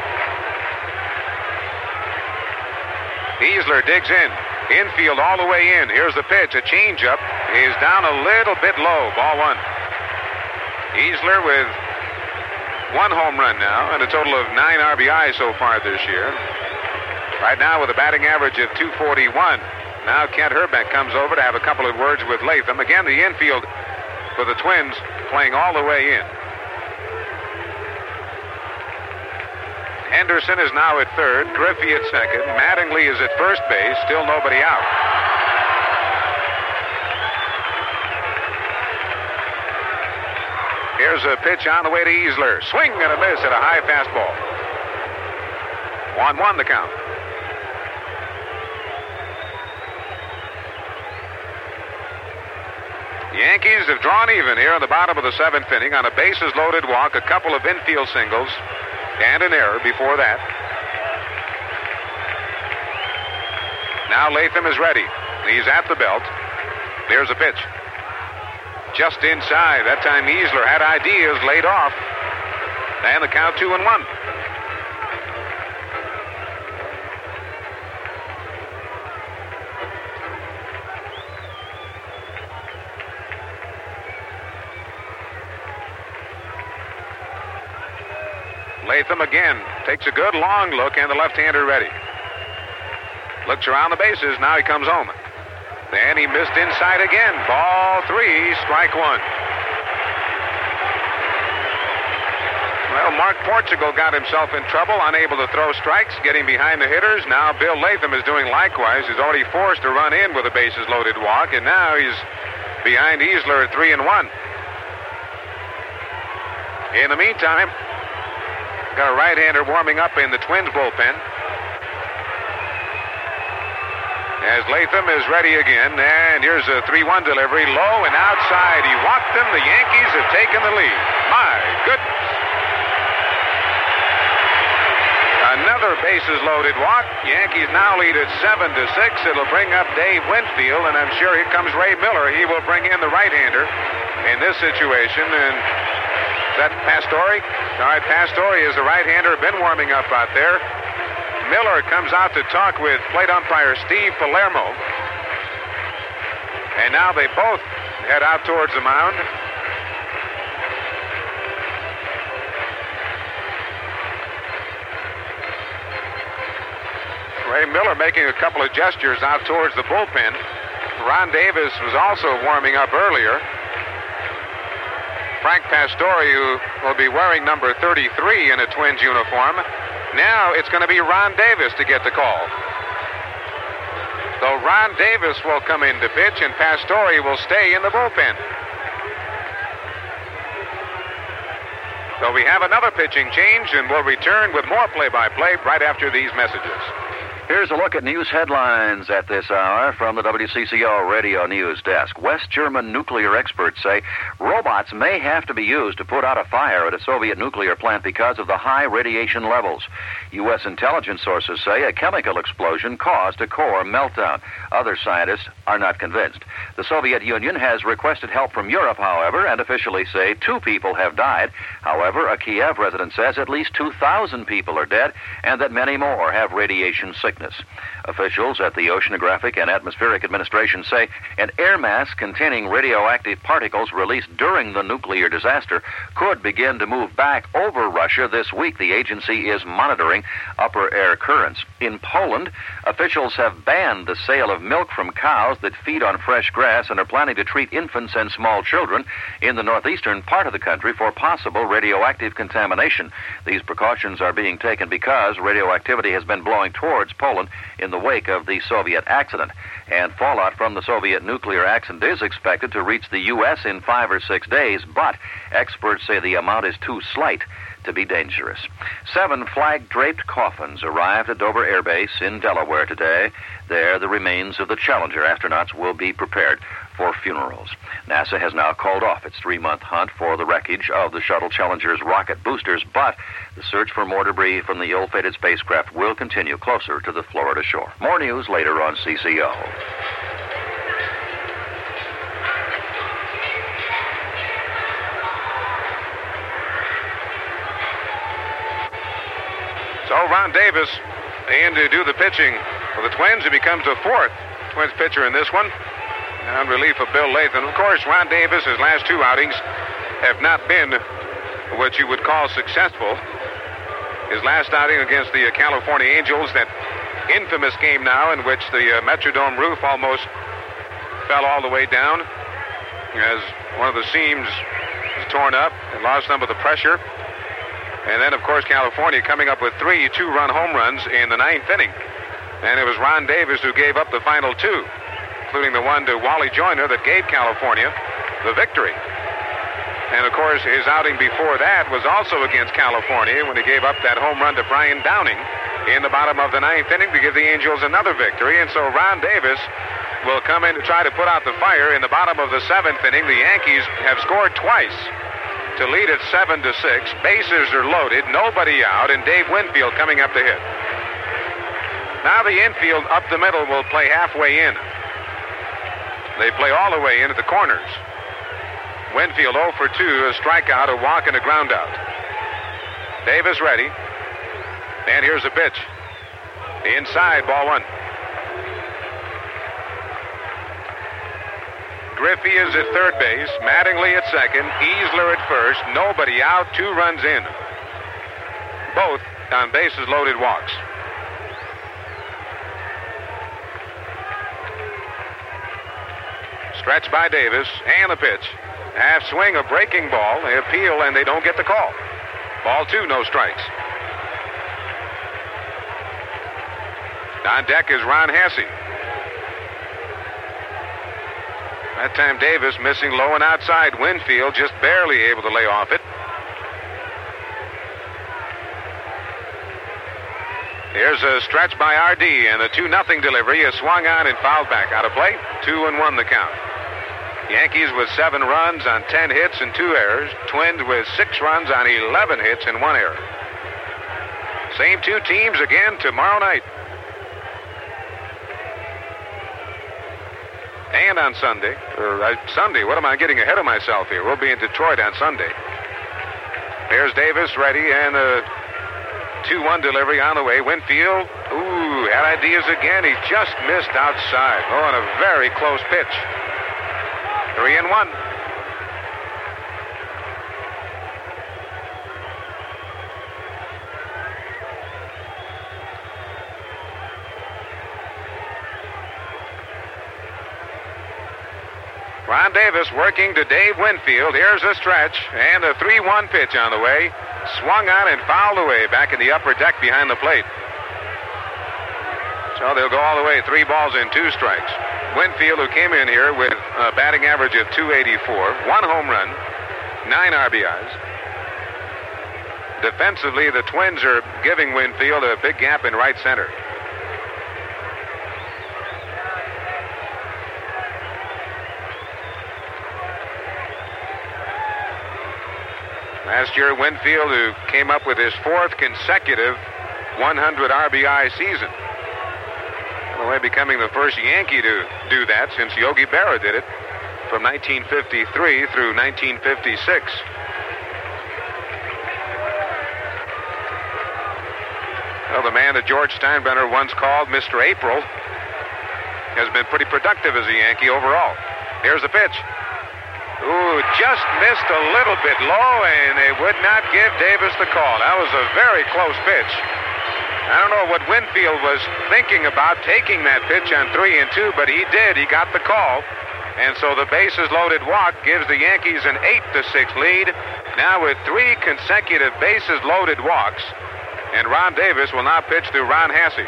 Easler digs in. Infield all the way in. Here's the pitch. A changeup. He's down a little bit low. Ball 1. Easler with 1 home run now and a total of 9 RBI so far this year. Right now with a batting average of 241. Now Kent Hrbek comes over to have a couple of words with Latham. Again, the infield for the Twins playing all the way in. Henderson is now at third, Griffey at second, Mattingly is at first base, still nobody out. Here's a pitch on the way to Easler. Swing and a miss at a high fastball. 1-1 the count. The Yankees have drawn even here in the bottom of the 7th inning on a bases-loaded walk, a couple of infield singles, and an error before that. Now Latham is ready. He's at the belt. There's a pitch. Just inside. That time Easler had ideas, laid off. And the count 2-1. Latham again takes a good long look, and the left-hander ready. Looks around the bases. Now he comes home. And he missed inside again. Ball 3, strike 1. Well, Mark Portugal got himself in trouble, unable to throw strikes, getting behind the hitters. Now Bill Latham is doing likewise. He's already forced a run in with a bases-loaded walk, and now he's behind Easler at 3-1. In the meantime, got a right-hander warming up in the Twins bullpen. As Latham is ready again, and here's a 3-1 delivery, low and outside. He walked them. The Yankees have taken the lead. My goodness. Another bases-loaded walk. Yankees now lead at 7-6. It'll bring up Dave Winfield, and I'm sure here comes Ray Miller. He will bring in the right-hander in this situation. And is that Pastore? All right, Pastore is the right-hander, been warming up out there. Miller comes out to talk with plate umpire Steve Palermo. And now they both head out towards the mound. Ray Miller making a couple of gestures out towards the bullpen. Ron Davis was also warming up earlier. Frank Pastore, who will be wearing number 33 in a Twins uniform. Now it's going to be Ron Davis to get the call. So Ron Davis will come in to pitch, and Pastore will stay in the bullpen. So we have another pitching change, and we'll return with more play-by-play right after these messages. Here's a look at news headlines at this hour from the WCCO Radio News Desk. West German nuclear experts say robots may have to be used to put out a fire at a Soviet nuclear plant because of the high radiation levels. U.S. intelligence sources say a chemical explosion caused a core meltdown. Other scientists are not convinced. The Soviet Union has requested help from Europe, however, and officially say 2 people have died. However, a Kiev resident says at least 2,000 people are dead and that many more have radiation sickness. Officials at the Oceanographic and Atmospheric Administration say an air mass containing radioactive particles released during the nuclear disaster could begin to move back over Russia this week. The agency is monitoring upper air currents. In Poland, officials have banned the sale of milk from cows that feed on fresh grass and are planning to treat infants and small children in the northeastern part of the country for possible radioactive contamination. These precautions are being taken because radioactivity has been blowing towards Poland in the wake of the Soviet accident. And fallout from the Soviet nuclear accident is expected to reach the U.S. in 5 or 6 days, but experts say the amount is too slight to be dangerous. 7 flag-draped coffins arrived at Dover Air Base in Delaware today. There, the remains of the Challenger astronauts will be prepared for funerals. NASA has now called off its 3-month hunt for the wreckage of the Shuttle Challenger's rocket boosters, but the search for more debris from the ill-fated spacecraft will continue closer to the Florida shore. More news later on CCO. So Ron Davis in to do the pitching for the Twins. He becomes the 4th Twins pitcher in this one. On relief of Bill Latham. Of course, Ron Davis, his last 2 outings have not been what you would call successful. His last outing against the California Angels, that infamous game now in which the Metrodome roof almost fell all the way down as one of the seams was torn up and lost some of the pressure. And then, of course, California coming up with 3 2-run home runs in the 9th inning. And it was Ron Davis who gave up the final 2. Including the one to Wally Joyner that gave California the victory. And, of course, his outing before that was also against California when he gave up that home run to Brian Downing in the bottom of the ninth inning to give the Angels another victory. And so Ron Davis will come in to try to put out the fire. In the bottom of the seventh inning, the Yankees have scored twice to lead at 7-6. Bases are loaded, nobody out, and Dave Winfield coming up to hit. Now the infield up the middle will play halfway in. They play all the way in at the corners. Winfield 0 for 2, a strikeout, a walk, and a ground out. Davis ready. And here's the pitch. Inside, ball one. Griffey is at third base, Mattingly at second, Easler at first, nobody out, 2 runs in. Both on bases loaded walks. Stretch by Davis, and the pitch. Half swing, a breaking ball. They appeal, and they don't get the call. Ball 2, no strikes. On deck is Ron Hassey. That time Davis missing low and outside. Winfield just barely able to lay off it. Here's a stretch by RD, and a 2-0 delivery is swung on and fouled back. Out of play, 2-1 the count. Yankees with 7 runs on 10 hits and 2 errors. Twins with 6 runs on 11 hits and 1 error. Same 2 teams again tomorrow night. And on Sunday. Sunday, what am I getting ahead of myself here? We'll be in Detroit on Sunday. Here's Davis ready, and a 2-1 delivery on the way. Winfield, had ideas again. He just missed outside. Oh, and a very close pitch. 3-1. Ron Davis working to Dave Winfield. Here's a stretch, and a 3-1 pitch on the way. Swung on and fouled away back in the upper deck behind the plate. So they'll go all the way, 3 balls and 2 strikes. Winfield, who came in here with a batting average of .284, 1 home run, 9 RBIs. Defensively, the Twins are giving Winfield a big gap in right center. Last year, Winfield, who came up with his 4th consecutive 100 RBI season. By the way, becoming the first Yankee to do that since Yogi Berra did it from 1953 through 1956. Well, the man that George Steinbrenner once called Mr. April has been pretty productive as a Yankee overall. Here's the pitch. Just missed a little bit low, and they would not give Davis the call. That was a very close pitch. I don't know what Winfield was thinking about taking that pitch on 3-2, but he did. He got the call. And so the bases loaded walk gives the Yankees an 8-6 lead. Now with 3 consecutive bases loaded walks. And Ron Davis will now pitch to Ron Hassey.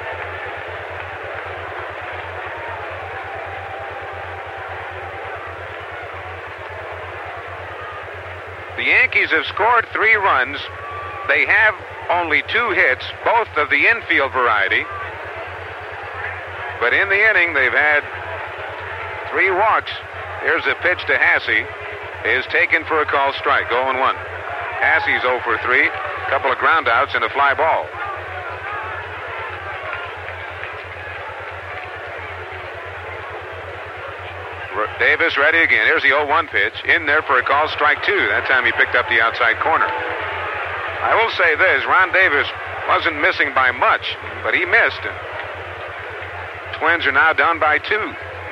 The Yankees have scored 3 runs. They have only 2 hits, both of the infield variety. But in the inning, they've had 3 walks. Here's a pitch to Hassey. Is taken for a called strike, 0-1. Hassey's 0 for 3. A couple of ground outs and a fly ball. Davis ready again. Here's the 0-1 pitch. In there for a call, strike 2. That time he picked up the outside corner. I will say this, Ron Davis wasn't missing by much, but he missed. Twins are now down by 2.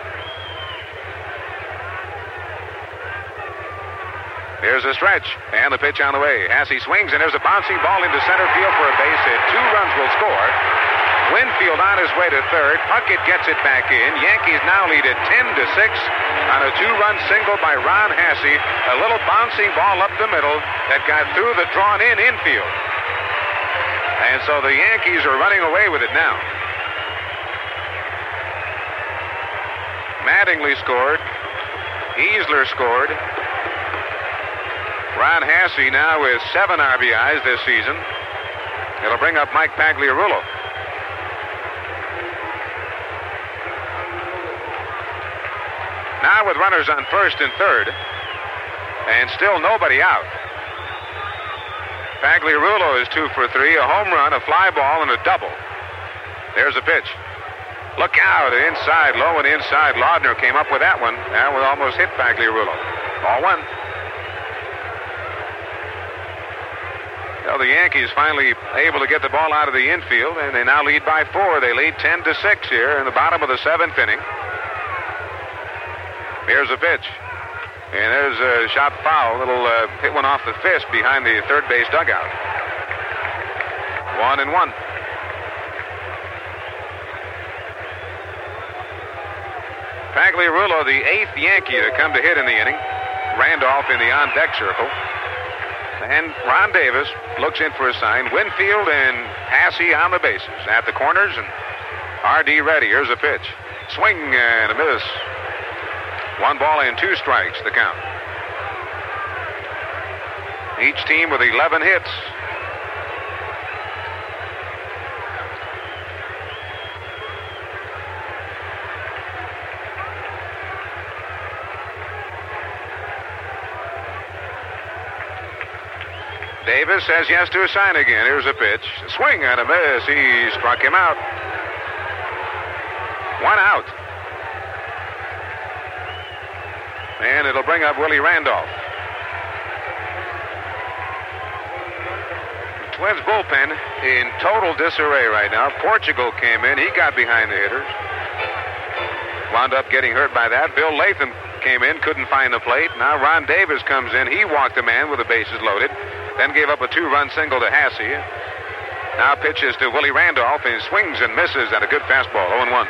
Here's a stretch, and the pitch on the way. Hassey swings, and there's a bouncing ball into center field for a base hit. 2 runs will score. Winfield on his way to third. Puckett gets it back in. Yankees now lead at 10-6 on a 2-run single by Ron Hassey. A little bouncing ball up the middle that got through the drawn-in infield. And so the Yankees are running away with it now. Mattingly scored. Easler scored. Ron Hasse now with 7 RBIs this season. It'll bring up Mike Pagliarulo. Now with runners on first and third, and still nobody out. Pagliarulo is 2 for 3, a home run, a fly ball, and a double. There's a pitch. Look out, inside, low and inside. Laudner came up with that one. That would almost hit Pagliarulo. Ball 1. Well, the Yankees finally able to get the ball out of the infield, and they now lead by 4. They lead 10-6 here in the bottom of the 7th inning. Here's a pitch. And there's a shot foul. Little hit one off the fist behind the third base dugout. 1-1. Pagliarulo, the 8th Yankee to come to hit in the inning. Randolph in the on-deck circle. And Ron Davis looks in for a sign. Winfield and Hasse on the bases at the corners, and R.D. ready. Here's a pitch. Swing and a miss. 1 ball and 2 strikes, the count. Each team with 11 hits. Davis says yes to a sign again. Here's a pitch. Swing and a miss. He struck him out. 1 out. And it'll bring up Willie Randolph. The Twins bullpen in total disarray right now. Portugal came in. He got behind the hitters. Wound up getting hurt by that. Bill Latham came in, couldn't find the plate. Now Ron Davis comes in. He walked a man with the bases loaded. Then gave up a 2-run single to Hasse. Now pitches to Willie Randolph and swings and misses at a good fastball. 0-1.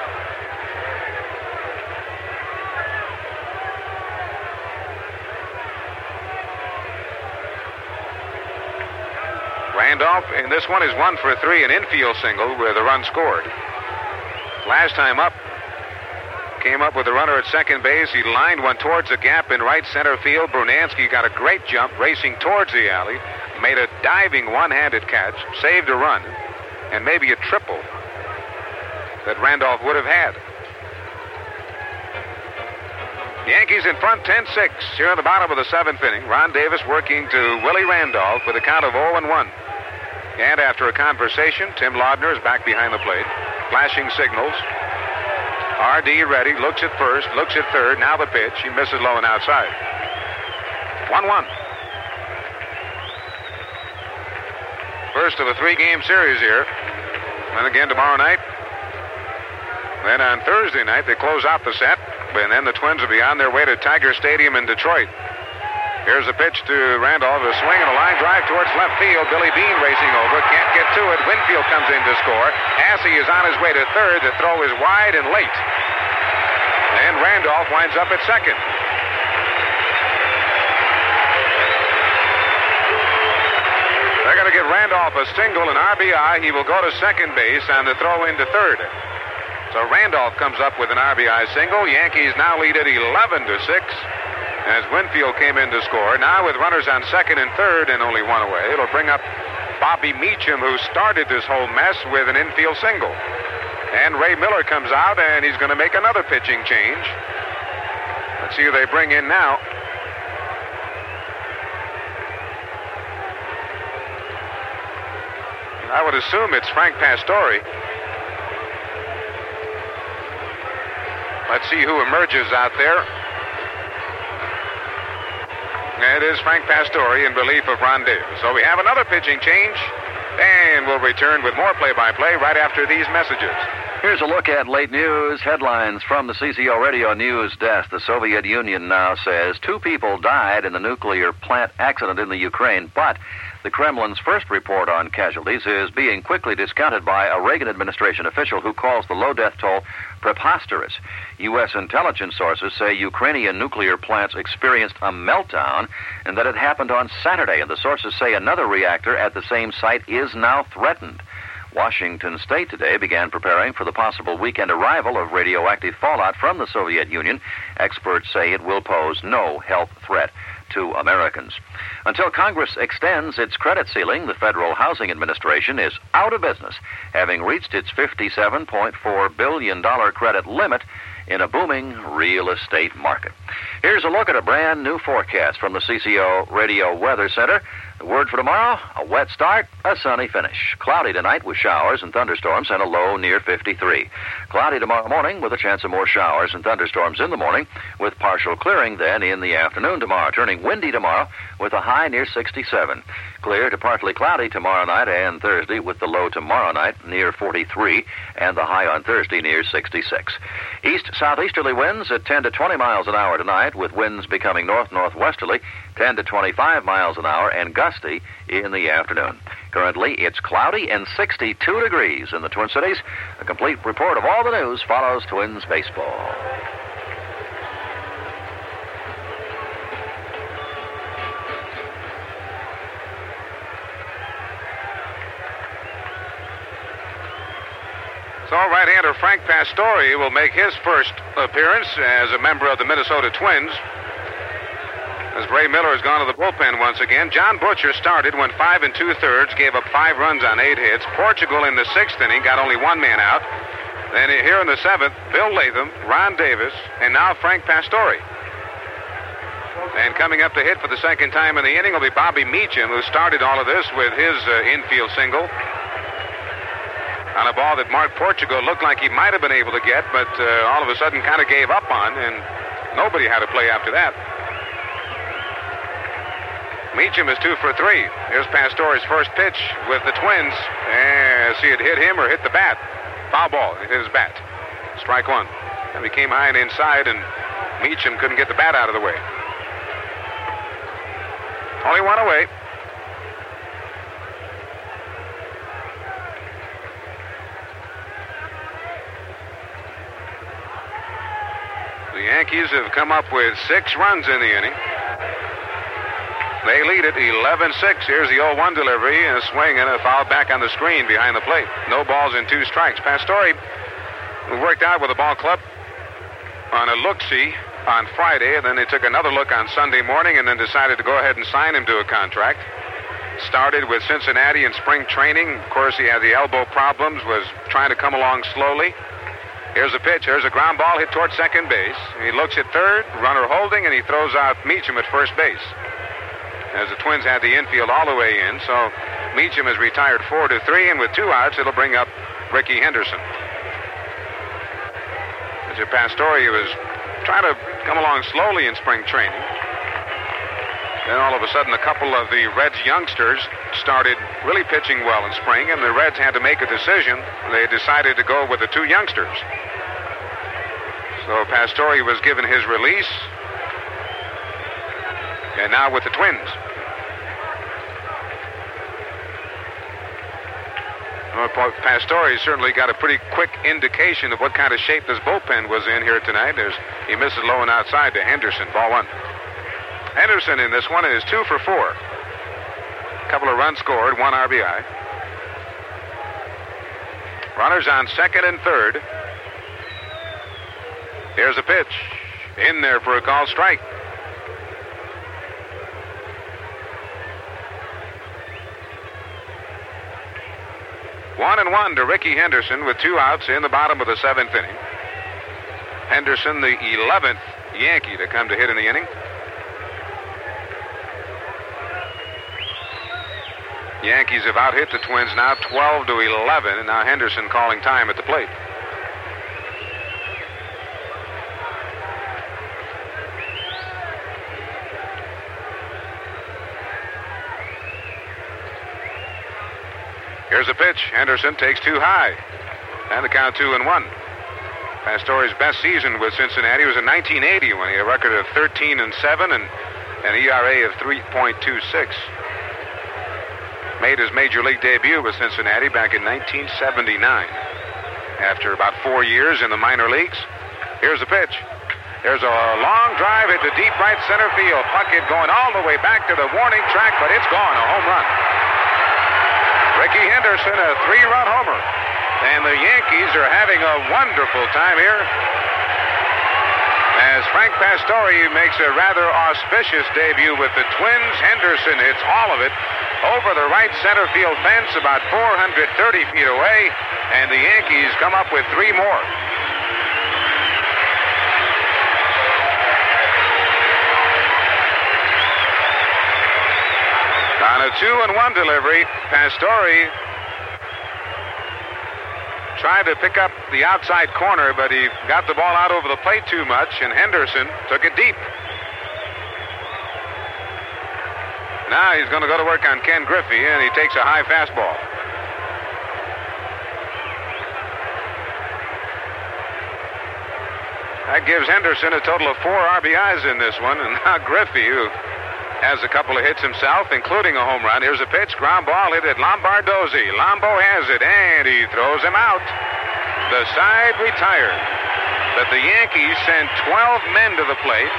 Randolph, and this one is 1 for 3, an infield single with a run scored. Last time up, came up with a runner at second base. He lined one towards the gap in right center field. Brunansky got a great jump racing towards the alley, made a diving one-handed catch, saved a run, and maybe a triple that Randolph would have had. Yankees in front 10-6 here in the bottom of the 7th inning. Ron Davis working to Willie Randolph with a count of 0-1. And after a conversation, Tim Laudner is back behind the plate, flashing signals. R.D. ready, looks at first, looks at third. Now the pitch. He misses low and outside. 1-1. First of a 3-game series here. And again tomorrow night. Then on Thursday night, they close out the set. And then the Twins will be on their way to Tiger Stadium in Detroit. Here's a pitch to Randolph. A swing and a line drive towards left field. Billy Beane racing over. Can't get to it. Winfield comes in to score. Hasse is on his way to third. The throw is wide and late. And Randolph winds up at second. They're going to give Randolph a single, an RBI. He will go to second base on the throw into third. So Randolph comes up with an RBI single. Yankees now lead at 11-6 as Winfield came in to score. Now with runners on second and third and only 1 away, it'll bring up Bobby Meacham, who started this whole mess with an infield single. And Ray Miller comes out, and he's going to make another pitching change. Let's see who they bring in now. I would assume it's Frank Pastore. Let's see who emerges out there. It is Frank Pastore in relief of Ron Davis. So we have another pitching change, and we'll return with more play-by-play right after these messages. Here's a look at late news headlines from the CCO Radio News Desk. The Soviet Union now says 2 people died in the nuclear plant accident in the Ukraine, but the Kremlin's first report on casualties is being quickly discounted by a Reagan administration official who calls the low death toll preposterous. U.S. intelligence sources say Ukrainian nuclear plants experienced a meltdown and that it happened on Saturday, and the sources say another reactor at the same site is now threatened. Washington State today began preparing for the possible weekend arrival of radioactive fallout from the Soviet Union. Experts say it will pose no health threat to Americans. Until Congress extends its credit ceiling, the Federal Housing Administration is out of business, having reached its $57.4 billion credit limit in a booming real estate market. Here's a look at a brand new forecast from the CCO Radio Weather Center. The word for tomorrow, a wet start, a sunny finish. Cloudy tonight with showers and thunderstorms and a low near 53. Cloudy tomorrow morning with a chance of more showers and thunderstorms in the morning with partial clearing then in the afternoon tomorrow. Turning windy tomorrow with a high near 67. Clear to partly cloudy tomorrow night and Thursday with the low tomorrow night near 43 and the high on Thursday near 66. East-southeasterly winds at 10 to 20 miles an hour tonight with winds becoming north-northwesterly 10 to 25 miles an hour and gusty in the afternoon. Currently, it's cloudy and 62 degrees in the Twin Cities. A complete report of all the news follows Twins baseball. So right-hander Frank Pastore will make his first appearance as a member of the Minnesota Twins, as Ray Miller has gone to the bullpen once again. John Butcher started, went 5 2/3, gave up 5 runs on 8 hits. Portugal in the 6th inning got only 1 man out. Then here in the 7th, Bill Latham, Ron Davis, and now Frank Pastore. And coming up to hit for the second time in the inning will be Bobby Meacham, who started all of this with his infield single on a ball that Mark Portugal looked like he might have been able to get, but all of a sudden kind of gave up on, and nobody had a play after that. Meacham is 2 for 3. Here's Pastore's first pitch with the Twins. And see it hit him or hit the bat. Foul ball. It hit his bat. Strike 1. And he came high and inside, and Meacham couldn't get the bat out of the way. Only 1 away. The Yankees have come up with 6 runs in the inning. They lead it 11-6. Here's the 0-1 delivery, and a swing and a foul back on the screen behind the plate. No balls and 2 strikes. Pastore worked out with the ball club on a look-see on Friday, and then they took another look on Sunday morning and then decided to go ahead and sign him to a contract. Started with Cincinnati in spring training. Of course, he had the elbow problems, was trying to come along slowly. Here's a pitch. Here's a ground ball hit towards second base. He looks at third, runner holding, and he throws out Meacham at first base, as the Twins had the infield all the way in. So Meacham is retired 4-3, and with 2 outs, it'll bring up Ricky Henderson. Mr. Pastore was trying to come along slowly in spring training. Then all of a sudden, a couple of the Reds youngsters started really pitching well in spring, and the Reds had to make a decision. They decided to go with the 2 youngsters. So Pastore was given his release, and now with the Twins. Well, Pastore certainly got a pretty quick indication of what kind of shape this bullpen was in here tonight. He misses low and outside to Henderson. Ball 1. Henderson in this one is 2 for 4. Couple of runs scored, 1 RBI. Runners on second and third. Here's a pitch. In there for a called strike. One and 1 to Ricky Henderson with 2 outs in the bottom of the 7th inning. Henderson, the 11th Yankee to come to hit in the inning. Yankees have out-hit the Twins now 12-11, and now Henderson calling time at the plate. Here's a pitch. Henderson takes 2 high, and the count 2-1. Pastore's best season with Cincinnati was in 1980 when he had a record of 13-7 and an ERA of 3.26. Made his major league debut with Cincinnati back in 1979. After about 4 years in the minor leagues. Here's the pitch. There's a long drive into deep right center field. Puck going all the way back to the warning track, but it's gone. A home run. Ricky Henderson a 3-run homer. And the Yankees are having a wonderful time here as Frank Pastore makes a rather auspicious debut with the Twins. Henderson hits all of it over the right center field fence about 430 feet away, and the Yankees come up with 3 more. On a 2-1 delivery, Pastore tried to pick up the outside corner, but he got the ball out over the plate too much, and Henderson took it deep. Now he's going to go to work on Ken Griffey, and he takes a high fastball. That gives Henderson a total of 4 RBIs in this one, and now Griffey, who has a couple of hits himself, including a home run. Here's a pitch, ground ball hit at Lombardozzi. Lombo has it, and he throws him out. The side retired. But the Yankees send 12 men to the plate.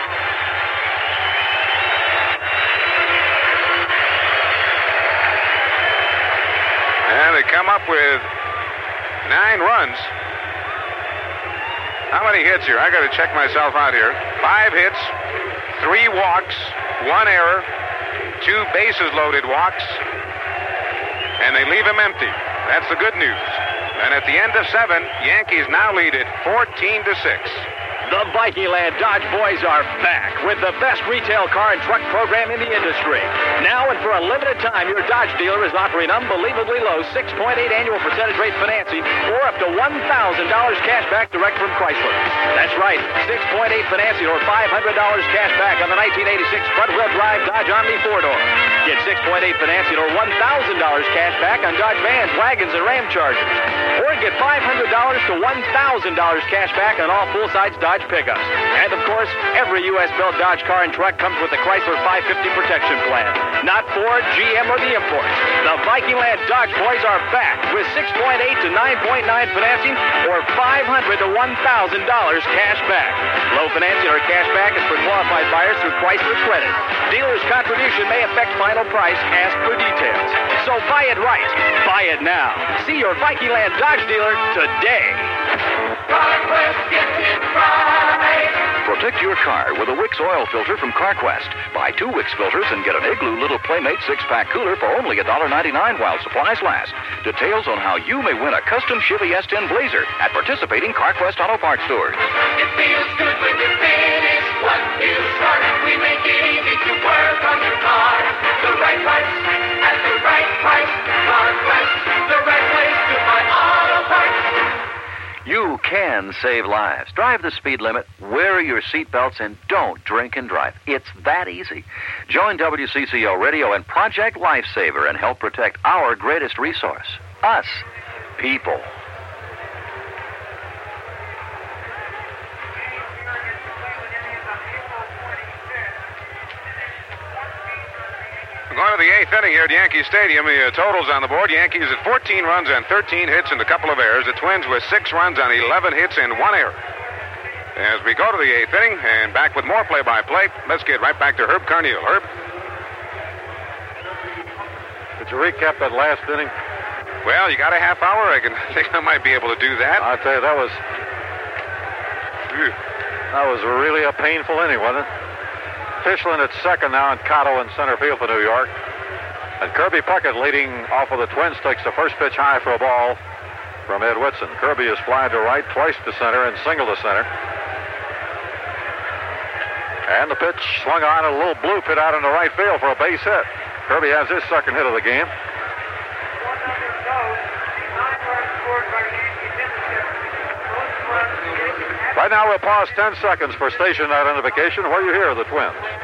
And they come up with 9 runs. How many hits here? I got to check myself out here. 5 hits, 3 walks, 1 error, 2 bases-loaded walks, and they leave him empty. That's the good news. And at the end of 7, Yankees now lead it 14-6. The Vikingland Dodge Boys are back with the best retail car and truck program in the industry. Now and for a limited time, your Dodge dealer is offering unbelievably low 6.8 annual percentage rate financing or up to $1,000 cash back direct from Chrysler. That's right, 6.8 financing or $500 cash back on the 1986 front-wheel drive Dodge Omni 4-door. Get 6.8 financing or $1,000 cash back on Dodge vans, wagons, and Ram Chargers. Or get $500 to $1,000 cash back on all full-size Dodge pickups. And, of course, every U.S.-built Dodge car and truck comes with the Chrysler 550 protection plan. Not Ford, GM, or the imports. The Vikingland Dodge Boys are back with 6.8 to 9.9 financing or $500 to $1,000 cash back. Low financing or cash back is for qualified buyers through Chrysler Credit. Dealer's contribution may affect final price. Ask for details. So buy it right. Buy it now. See your Vikingland Dodge dealer today. CarQuest gets it right. Protect your car with a Wix oil filter from CarQuest. Buy 2 Wix filters and get an Igloo Little Playmate 6-pack cooler for only $1.99 while supplies last. Details on how you may win a custom Chevy S10 Blazer at participating CarQuest Auto Parts stores. It feels good when you finish what you started. We make it easy to work on your car. The right parts at the right price. CarQuest, the right place to buy auto parts. You can save lives. Drive the speed limit, wear your seatbelts, and don't drink and drive. It's that easy. Join WCCO Radio and Project Lifesaver and help protect our greatest resource, us, people. Going to the 8th inning here at Yankee Stadium. The totals on the board. Yankees at 14 runs and 13 hits and a couple of errors. The Twins with 6 runs on 11 hits and 1 error. As we go to the 8th inning and back with more play-by-play, let's get right back to Herb Carneal. Herb? Did you recap that last inning? Well, you got a half hour. I think I might be able to do that. I'll tell you, that was really a painful inning, wasn't it? Fichlin at second now, and Cotto in center field for New York. And Kirby Puckett leading off of the Twins takes the first pitch high for a ball from Ed Whitson. Kirby is flying to right, twice to center, and single to center. And the pitch swung on, a little bloop hit out into right field for a base hit. Kirby has his second hit of the game. Right now we'll pause 10 seconds for station identification where you hear the Twins.